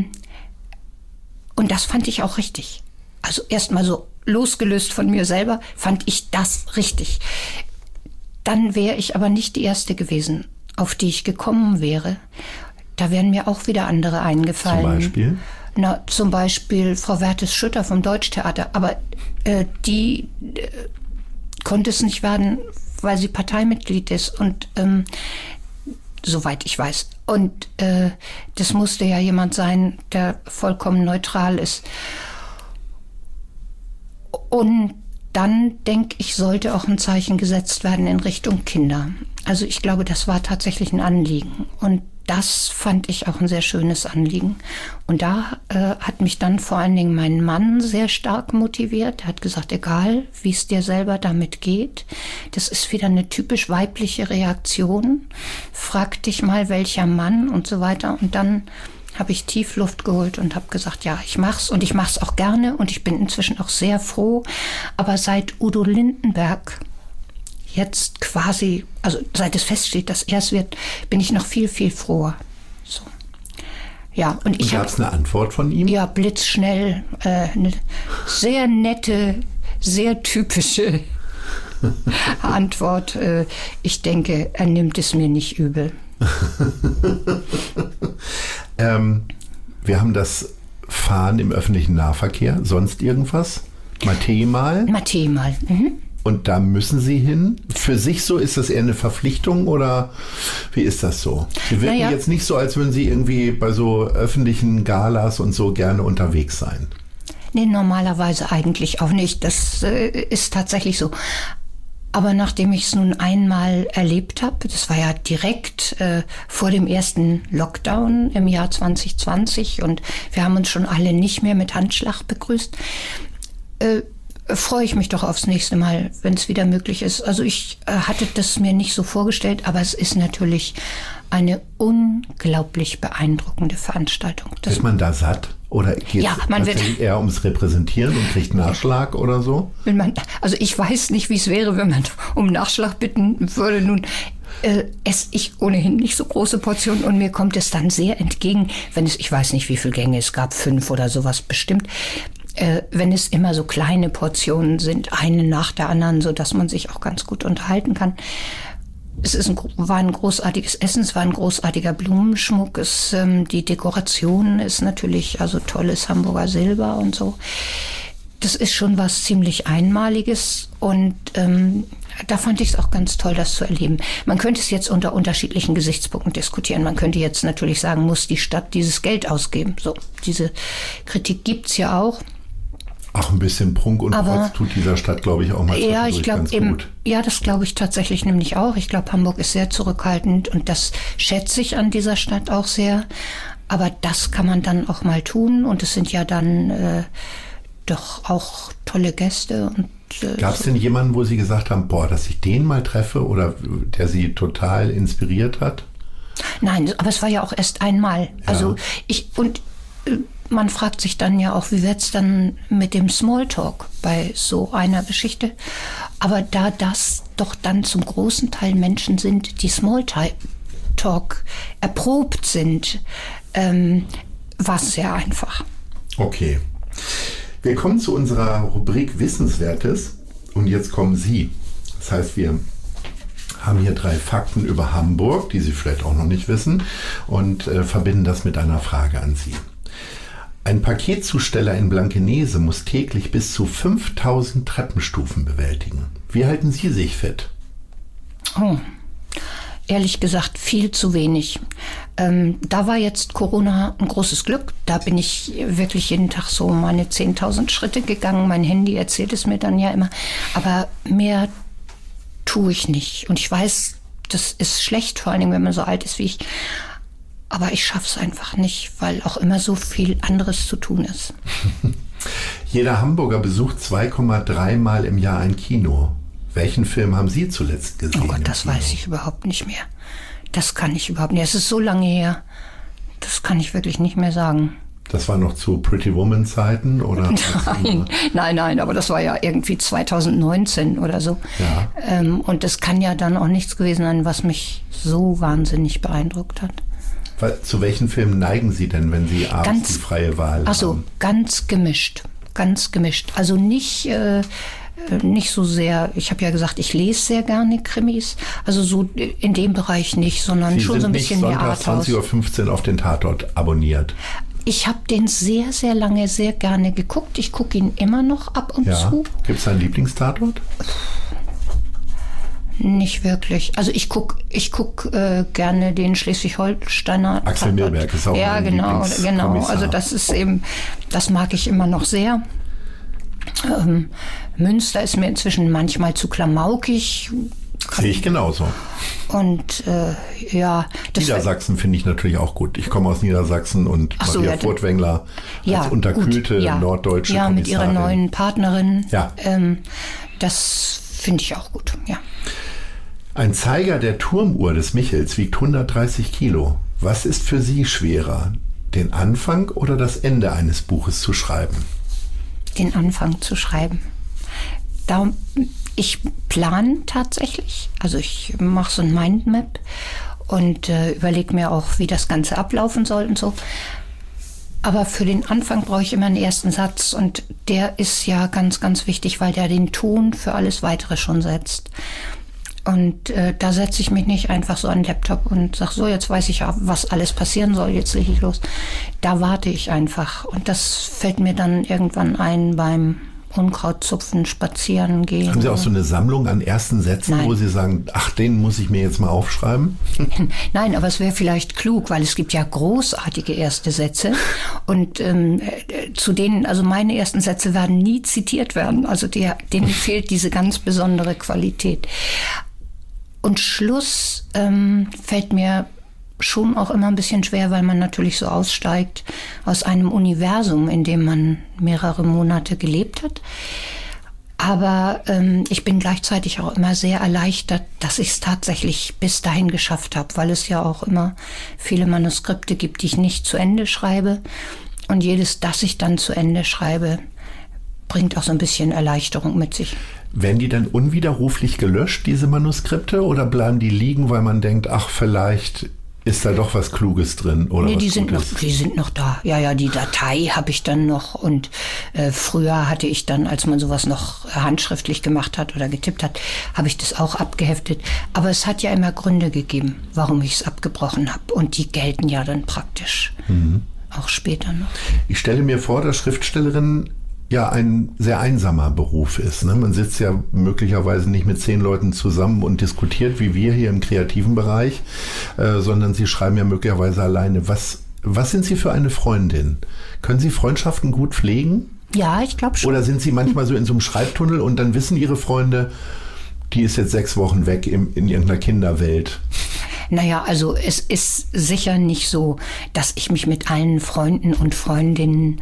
das fand ich auch richtig. Also erstmal so losgelöst von mir selber fand ich das richtig. Dann wäre ich aber nicht die Erste gewesen, auf die ich gekommen wäre. Da wären mir auch wieder andere eingefallen. Zum Beispiel? Zum Beispiel Frau Wertes-Schütter vom Deutschtheater. Aber die konnte es nicht werden, weil sie Parteimitglied ist. Und soweit ich weiß. Und das musste ja jemand sein, der vollkommen neutral ist. Und dann, denke ich, sollte auch ein Zeichen gesetzt werden in Richtung Kinder. Also ich glaube, das war tatsächlich ein Anliegen. Und das fand ich auch ein sehr schönes Anliegen. Und da hat mich dann vor allen Dingen mein Mann sehr stark motiviert. Er hat gesagt, egal, wie es dir selber damit geht, das ist wieder eine typisch weibliche Reaktion. Frag dich mal, welcher Mann und so weiter. Und dann habe ich tief Luft geholt und habe gesagt, ja, ich mach's, und ich mach's auch gerne, und ich bin inzwischen auch sehr froh. Aber seit Udo Lindenberg jetzt quasi, also seit es feststeht, dass er es wird, bin ich noch viel, viel froher. So. Ja, und ich gab es eine Antwort von ihm? Ja, blitzschnell. Eine sehr nette, sehr typische Antwort. Ich denke, er nimmt es mir nicht übel. Wir haben das Fahren im öffentlichen Nahverkehr. Sonst irgendwas? Mathe-Mal? Mathe-Mal. Und da müssen Sie hin? Für sich so, ist das eher eine Verpflichtung oder wie ist das so? Sie wirken jetzt nicht so, als würden Sie irgendwie bei so öffentlichen Galas und so gerne unterwegs sein. Nee, normalerweise eigentlich auch nicht. Das ist tatsächlich so. Aber nachdem ich es nun einmal erlebt habe, das war ja direkt vor dem ersten Lockdown im Jahr 2020 und wir haben uns schon alle nicht mehr mit Handschlag begrüßt, freue ich mich doch aufs nächste Mal, wenn es wieder möglich ist. Also ich hatte das mir nicht so vorgestellt, aber es ist natürlich eine unglaublich beeindruckende Veranstaltung. Ist man da satt? Oder geht es eher ums Repräsentieren und kriegt Nachschlag oder so? Also ich weiß nicht, wie es wäre, wenn man um Nachschlag bitten würde. Nun esse ich ohnehin nicht so große Portionen und mir kommt es dann sehr entgegen, wenn es, ich weiß nicht, wie viele Gänge es gab, 5 oder sowas bestimmt, wenn es immer so kleine Portionen sind, eine nach der anderen, so dass man sich auch ganz gut unterhalten kann. Es war ein großartiges Essen, es war ein großartiger Blumenschmuck, die Dekoration ist natürlich, also tolles Hamburger Silber und so. Das ist schon was ziemlich Einmaliges und da fand ich es auch ganz toll, das zu erleben. Man könnte es jetzt unter unterschiedlichen Gesichtspunkten diskutieren. Man könnte jetzt natürlich sagen, muss die Stadt dieses Geld ausgeben? So, diese Kritik gibt's ja auch. Auch ein bisschen Prunk und Protz tut dieser Stadt, glaube ich, auch mal ja, ich glaube eben, ja, das glaube ich tatsächlich nämlich auch. Ich glaube, Hamburg ist sehr zurückhaltend und das schätze ich an dieser Stadt auch sehr. Aber das kann man dann auch mal tun und es sind ja dann doch auch tolle Gäste. Gab es denn jemanden, wo Sie gesagt haben, boah, dass ich den mal treffe oder der Sie total inspiriert hat? Nein, aber es war ja auch erst einmal. Ja. Also man fragt sich dann ja auch, wie wird's dann mit dem Smalltalk bei so einer Geschichte? Aber da das doch dann zum großen Teil Menschen sind, die Smalltalk erprobt sind, war es sehr einfach. Okay. Wir kommen zu unserer Rubrik Wissenswertes und jetzt kommen Sie. Das heißt, wir haben hier 3 Fakten über Hamburg, die Sie vielleicht auch noch nicht wissen, und verbinden das mit einer Frage an Sie. Ein Paketzusteller in Blankenese muss täglich bis zu 5000 Treppenstufen bewältigen. Wie halten Sie sich fit? Oh, ehrlich gesagt viel zu wenig. Da war jetzt Corona ein großes Glück. Da bin ich wirklich jeden Tag so meine 10.000 Schritte gegangen. Mein Handy erzählt es mir dann ja immer. Aber mehr tue ich nicht. Und ich weiß, das ist schlecht, vor allem wenn man so alt ist wie ich. Aber ich schaffe es einfach nicht, weil auch immer so viel anderes zu tun ist. Jeder Hamburger besucht 2,3 Mal im Jahr ein Kino. Welchen Film haben Sie zuletzt gesehen? Oh Gott, das weiß ich überhaupt nicht mehr. Das kann ich überhaupt nicht. Es ist so lange her. Das kann ich wirklich nicht mehr sagen. Das war noch zu Pretty Woman Zeiten, oder? Nein, aber das war ja irgendwie 2019 oder so. Ja. Und das kann ja dann auch nichts gewesen sein, was mich so wahnsinnig beeindruckt hat. Zu welchen Filmen neigen Sie denn, wenn Sie abends die freie Wahl haben? Also ganz gemischt. Also nicht so sehr, ich habe ja gesagt, ich lese sehr gerne Krimis, also so in dem Bereich nicht, sondern Sie schon so ein bisschen mehr Arthouse. 20:15 Uhr auf den Tatort abonniert. Ich habe den sehr, sehr lange sehr gerne geguckt. Ich gucke ihn immer noch ab und zu. Gibt es einen Lieblingstatort? Nicht wirklich. Also ich guck gerne den Schleswig-Holsteiner Axel Milberg ist auch ja, genau. Also das ist eben, das mag ich immer noch sehr. Münster ist mir inzwischen manchmal zu klamaukig. Sehe ich genauso. Und Niedersachsen finde ich natürlich auch gut. Ich komme aus Niedersachsen und Maria Furtwängler als unterkühlte norddeutsche Kommissarin. Mit ihrer neuen Partnerin. Ja. Das finde ich auch gut, ja. Ein Zeiger der Turmuhr des Michels wiegt 130 Kilo. Was ist für Sie schwerer, den Anfang oder das Ende eines Buches zu schreiben? Den Anfang zu schreiben. Ich plane tatsächlich, also ich mache so ein Mindmap und überlege mir auch, wie das Ganze ablaufen soll und so. Aber für den Anfang brauche ich immer einen ersten Satz und der ist ja ganz, ganz wichtig, weil der den Ton für alles Weitere schon setzt. Und da setze ich mich nicht einfach so an den Laptop und sage, so, jetzt weiß ich, was alles passieren soll, jetzt lege ich los. Da warte ich einfach. Und das fällt mir dann irgendwann ein beim Unkrautzupfen, spazieren gehen. Haben Sie auch so eine Sammlung an ersten Sätzen, Nein. wo Sie sagen, ach, den muss ich mir jetzt mal aufschreiben? Nein, aber es wäre vielleicht klug, weil es gibt ja großartige erste Sätze und zu denen, also meine ersten Sätze werden nie zitiert werden. Also denen fehlt diese ganz besondere Qualität. Und Schluss fällt mir schon auch immer ein bisschen schwer, weil man natürlich so aussteigt aus einem Universum, in dem man mehrere Monate gelebt hat. Aber ich bin gleichzeitig auch immer sehr erleichtert, dass ich es tatsächlich bis dahin geschafft habe, weil es ja auch immer viele Manuskripte gibt, die ich nicht zu Ende schreibe. Und jedes, das ich dann zu Ende schreibe, bringt auch so ein bisschen Erleichterung mit sich. Werden die dann unwiderruflich gelöscht, diese Manuskripte, oder bleiben die liegen, weil man denkt, ach, vielleicht ist da doch was Kluges drin? Oder nee, die sind noch da. Ja, die Datei habe ich dann noch. Und früher hatte ich dann, als man sowas noch handschriftlich gemacht hat oder getippt hat, habe ich das auch abgeheftet. Aber es hat ja immer Gründe gegeben, warum ich es abgebrochen habe. Und die gelten ja dann praktisch auch später noch. Ich stelle mir vor, dass Schriftstellerin ja ein sehr einsamer Beruf ist. Ne? Man sitzt ja möglicherweise nicht mit 10 Leuten zusammen und diskutiert, wie wir hier im kreativen Bereich, sondern Sie schreiben ja möglicherweise alleine. Was sind Sie für eine Freundin? Können Sie Freundschaften gut pflegen? Ja, ich glaube schon. Oder sind Sie manchmal so in so einem Schreibtunnel und dann wissen Ihre Freunde, die ist jetzt 6 Wochen weg in irgendeiner Kinderwelt? Naja, also es ist sicher nicht so, dass ich mich mit allen Freunden und Freundinnen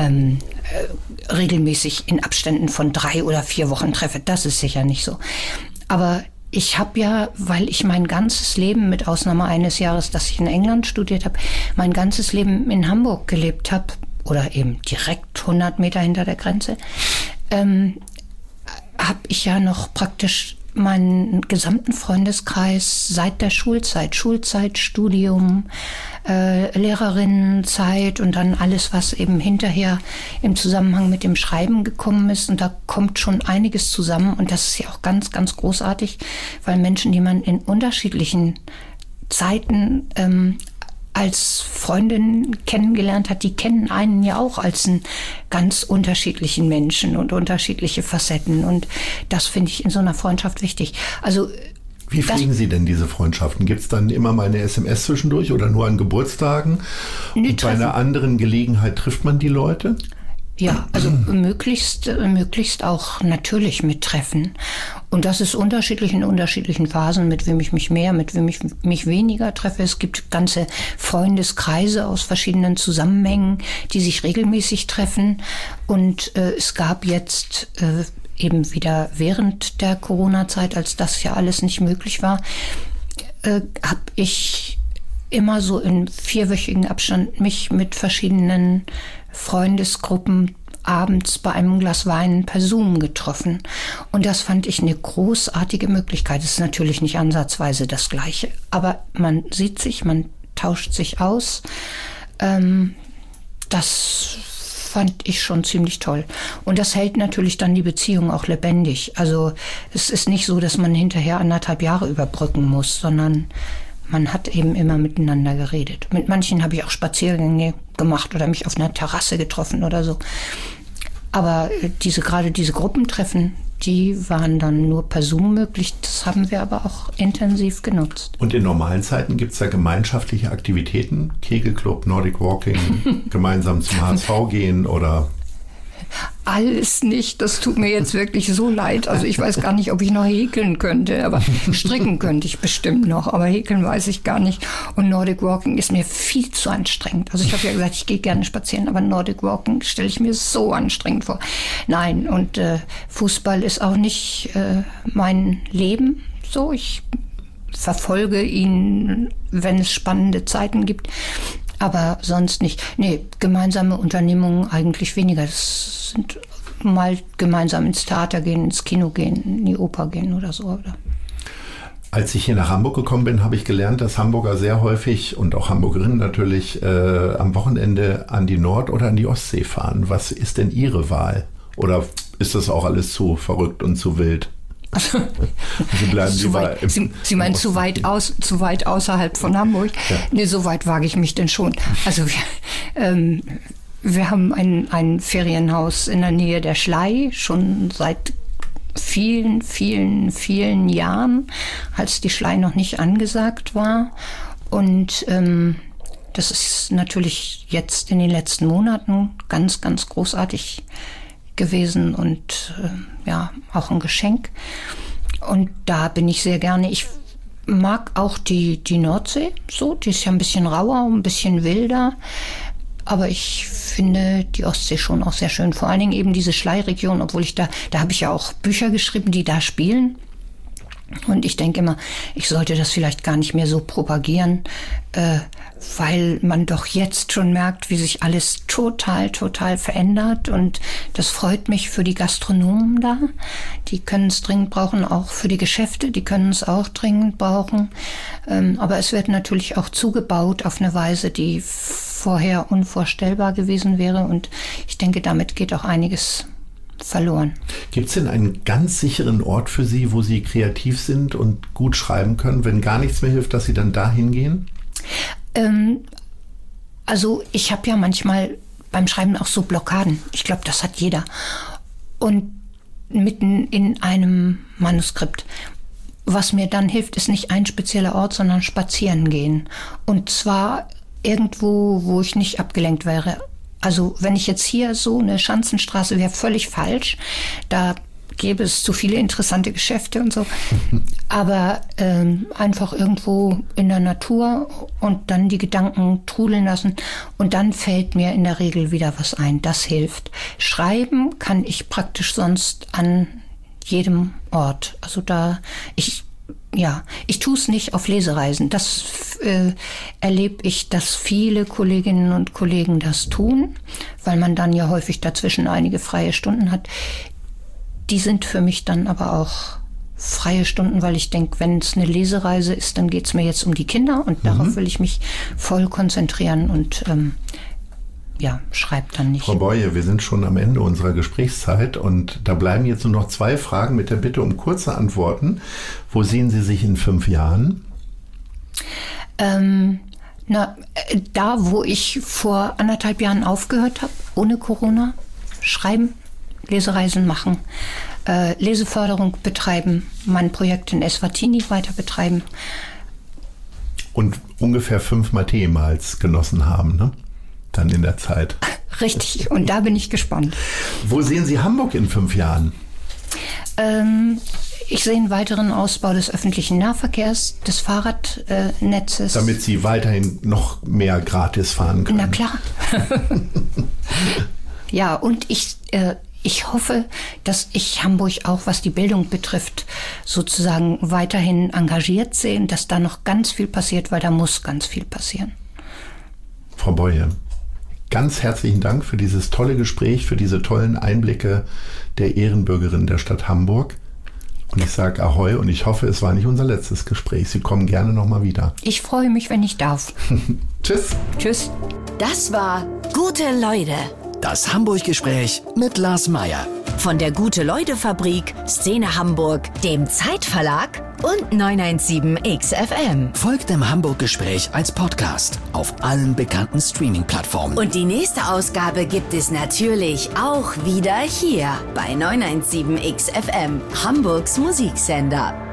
regelmäßig in Abständen von 3 oder 4 Wochen treffe. Das ist sicher nicht so. Aber ich habe ja, weil ich mein ganzes Leben, mit Ausnahme eines Jahres, dass ich in England studiert habe, mein ganzes Leben in Hamburg gelebt habe, oder eben direkt 100 Meter hinter der Grenze, habe ich ja noch praktisch meinen gesamten Freundeskreis seit der Schulzeit, Studium, Lehrerinnenzeit und dann alles, was eben hinterher im Zusammenhang mit dem Schreiben gekommen ist. Und da kommt schon einiges zusammen. Und das ist ja auch ganz, ganz großartig, weil Menschen, die man in unterschiedlichen Zeiten als Freundin kennengelernt hat, die kennen einen ja auch als einen ganz unterschiedlichen Menschen und unterschiedliche Facetten. Und das finde ich in so einer Freundschaft wichtig. Also wie pflegen Sie denn diese Freundschaften? Gibt es dann immer mal eine SMS zwischendurch oder nur an Geburtstagen? Und bei einer anderen Gelegenheit trifft man die Leute? Ja, also möglichst auch natürlich mit Treffen. Und das ist unterschiedlich in unterschiedlichen Phasen, mit wem ich mich mehr, mit wem ich mich weniger treffe. Es gibt ganze Freundeskreise aus verschiedenen Zusammenhängen, die sich regelmäßig treffen. Und es gab jetzt eben wieder während der Corona-Zeit, als das ja alles nicht möglich war, habe ich immer so in 4-wöchigen Abstand mich mit verschiedenen Freundesgruppen abends bei einem Glas Wein per Zoom getroffen. Und das fand ich eine großartige Möglichkeit. Es ist natürlich nicht ansatzweise das Gleiche, aber man sieht sich, man tauscht sich aus. Das fand ich schon ziemlich toll. Und das hält natürlich dann die Beziehung auch lebendig. Also es ist nicht so, dass man hinterher 1,5 Jahre überbrücken muss, sondern man hat eben immer miteinander geredet. Mit manchen habe ich auch Spaziergänge gemacht oder mich auf einer Terrasse getroffen oder so. Aber gerade diese Gruppentreffen, die waren dann nur per Zoom möglich. Das haben wir aber auch intensiv genutzt. Und in normalen Zeiten gibt es da gemeinschaftliche Aktivitäten? Kegelclub, Nordic Walking, gemeinsam zum HSV gehen oder... Alles nicht, das tut mir jetzt wirklich so leid. Also ich weiß gar nicht, ob ich noch häkeln könnte, aber stricken könnte ich bestimmt noch, aber häkeln weiß ich gar nicht. Und Nordic Walking ist mir viel zu anstrengend. Also ich habe ja gesagt, ich gehe gerne spazieren, aber Nordic Walking stelle ich mir so anstrengend vor. Nein, und Fußball ist auch nicht mein Leben so. Ich verfolge ihn, wenn es spannende Zeiten gibt. Aber sonst nicht. Nee, gemeinsame Unternehmungen eigentlich weniger. Das sind mal gemeinsam ins Theater gehen, ins Kino gehen, in die Oper gehen oder so. Oder? Als ich hier nach Hamburg gekommen bin, habe ich gelernt, dass Hamburger sehr häufig und auch Hamburgerinnen natürlich am Wochenende an die Nord- oder an die Ostsee fahren. Was ist denn Ihre Wahl? Oder ist das auch alles zu verrückt und zu wild? Also, Sie meinen zu weit außerhalb von Hamburg? Ja. Nee, so weit wage ich mich denn schon. Also wir haben ein Ferienhaus in der Nähe der Schlei, schon seit vielen, vielen, vielen Jahren, als die Schlei noch nicht angesagt war. Und das ist natürlich jetzt in den letzten Monaten ganz, ganz großartig gewesen und ja, auch ein Geschenk. Und da bin ich sehr gerne. Ich mag auch die Nordsee so, die ist ja ein bisschen rauer, ein bisschen wilder. Aber ich finde die Ostsee schon auch sehr schön. Vor allen Dingen eben diese Schlei-Region, obwohl da habe ich ja auch Bücher geschrieben, die da spielen. Und ich denke immer, ich sollte das vielleicht gar nicht mehr so propagieren, weil man doch jetzt schon merkt, wie sich alles total, total verändert. Und das freut mich für die Gastronomen da. Die können es dringend brauchen, auch für die Geschäfte, die können es auch dringend brauchen. Aber es wird natürlich auch zugebaut auf eine Weise, die vorher unvorstellbar gewesen wäre. Und ich denke, damit geht auch einiges verloren. Gibt es denn einen ganz sicheren Ort für Sie, wo Sie kreativ sind und gut schreiben können, wenn gar nichts mehr hilft, dass Sie dann da hingehen? Also ich habe ja manchmal beim Schreiben auch so Blockaden. Ich glaube, das hat jeder. Und mitten in einem Manuskript. Was mir dann hilft, ist nicht ein spezieller Ort, sondern spazieren gehen. Und zwar irgendwo, wo ich nicht abgelenkt wäre. Also wenn ich jetzt hier so eine Schanzenstraße wäre, völlig falsch. Da gäbe es zu viele interessante Geschäfte und so. Aber einfach irgendwo in der Natur und dann die Gedanken trudeln lassen. Und dann fällt mir in der Regel wieder was ein. Das hilft. Schreiben kann ich praktisch sonst an jedem Ort. Also ich tue es nicht auf Lesereisen. Das erlebe ich, dass viele Kolleginnen und Kollegen das tun, weil man dann ja häufig dazwischen einige freie Stunden hat. Die sind für mich dann aber auch freie Stunden, weil ich denke, wenn es eine Lesereise ist, dann geht es mir jetzt um die Kinder und darauf will ich mich voll konzentrieren und schreibe dann nicht. Frau Boye, wir sind schon am Ende unserer Gesprächszeit und da bleiben jetzt nur noch 2 Fragen mit der Bitte um kurze Antworten. Wo sehen Sie sich in 5 Jahren? Da, wo ich vor 1,5 Jahren aufgehört habe, ohne Corona, schreiben, Lesereisen machen, Leseförderung betreiben, mein Projekt in Eswatini weiter betreiben. Und ungefähr 5 Mathe-Mals genossen haben, ne? Dann in der Zeit. Richtig, und da bin ich gespannt. Wo sehen Sie Hamburg in 5 Jahren? Ich sehe einen weiteren Ausbau des öffentlichen Nahverkehrs, des Fahrradnetzes. Damit Sie weiterhin noch mehr gratis fahren können. Na klar. Ja, und ich hoffe, dass ich Hamburg auch, was die Bildung betrifft, sozusagen weiterhin engagiert sehe, dass da noch ganz viel passiert, weil da muss ganz viel passieren. Frau Boye, ganz herzlichen Dank für dieses tolle Gespräch, für diese tollen Einblicke der Ehrenbürgerin der Stadt Hamburg. Und ich sage Ahoi und ich hoffe, es war nicht unser letztes Gespräch. Sie kommen gerne nochmal wieder. Ich freue mich, wenn ich darf. Tschüss. Tschüss. Das war Gute Leute. Das Hamburg-Gespräch mit Lars Meier. Von der Gute-Leute-Fabrik, Szene Hamburg, dem Zeitverlag und 917XFM. Folgt dem Hamburg-Gespräch als Podcast auf allen bekannten Streaming-Plattformen. Und die nächste Ausgabe gibt es natürlich auch wieder hier bei 917XFM, Hamburgs Musiksender.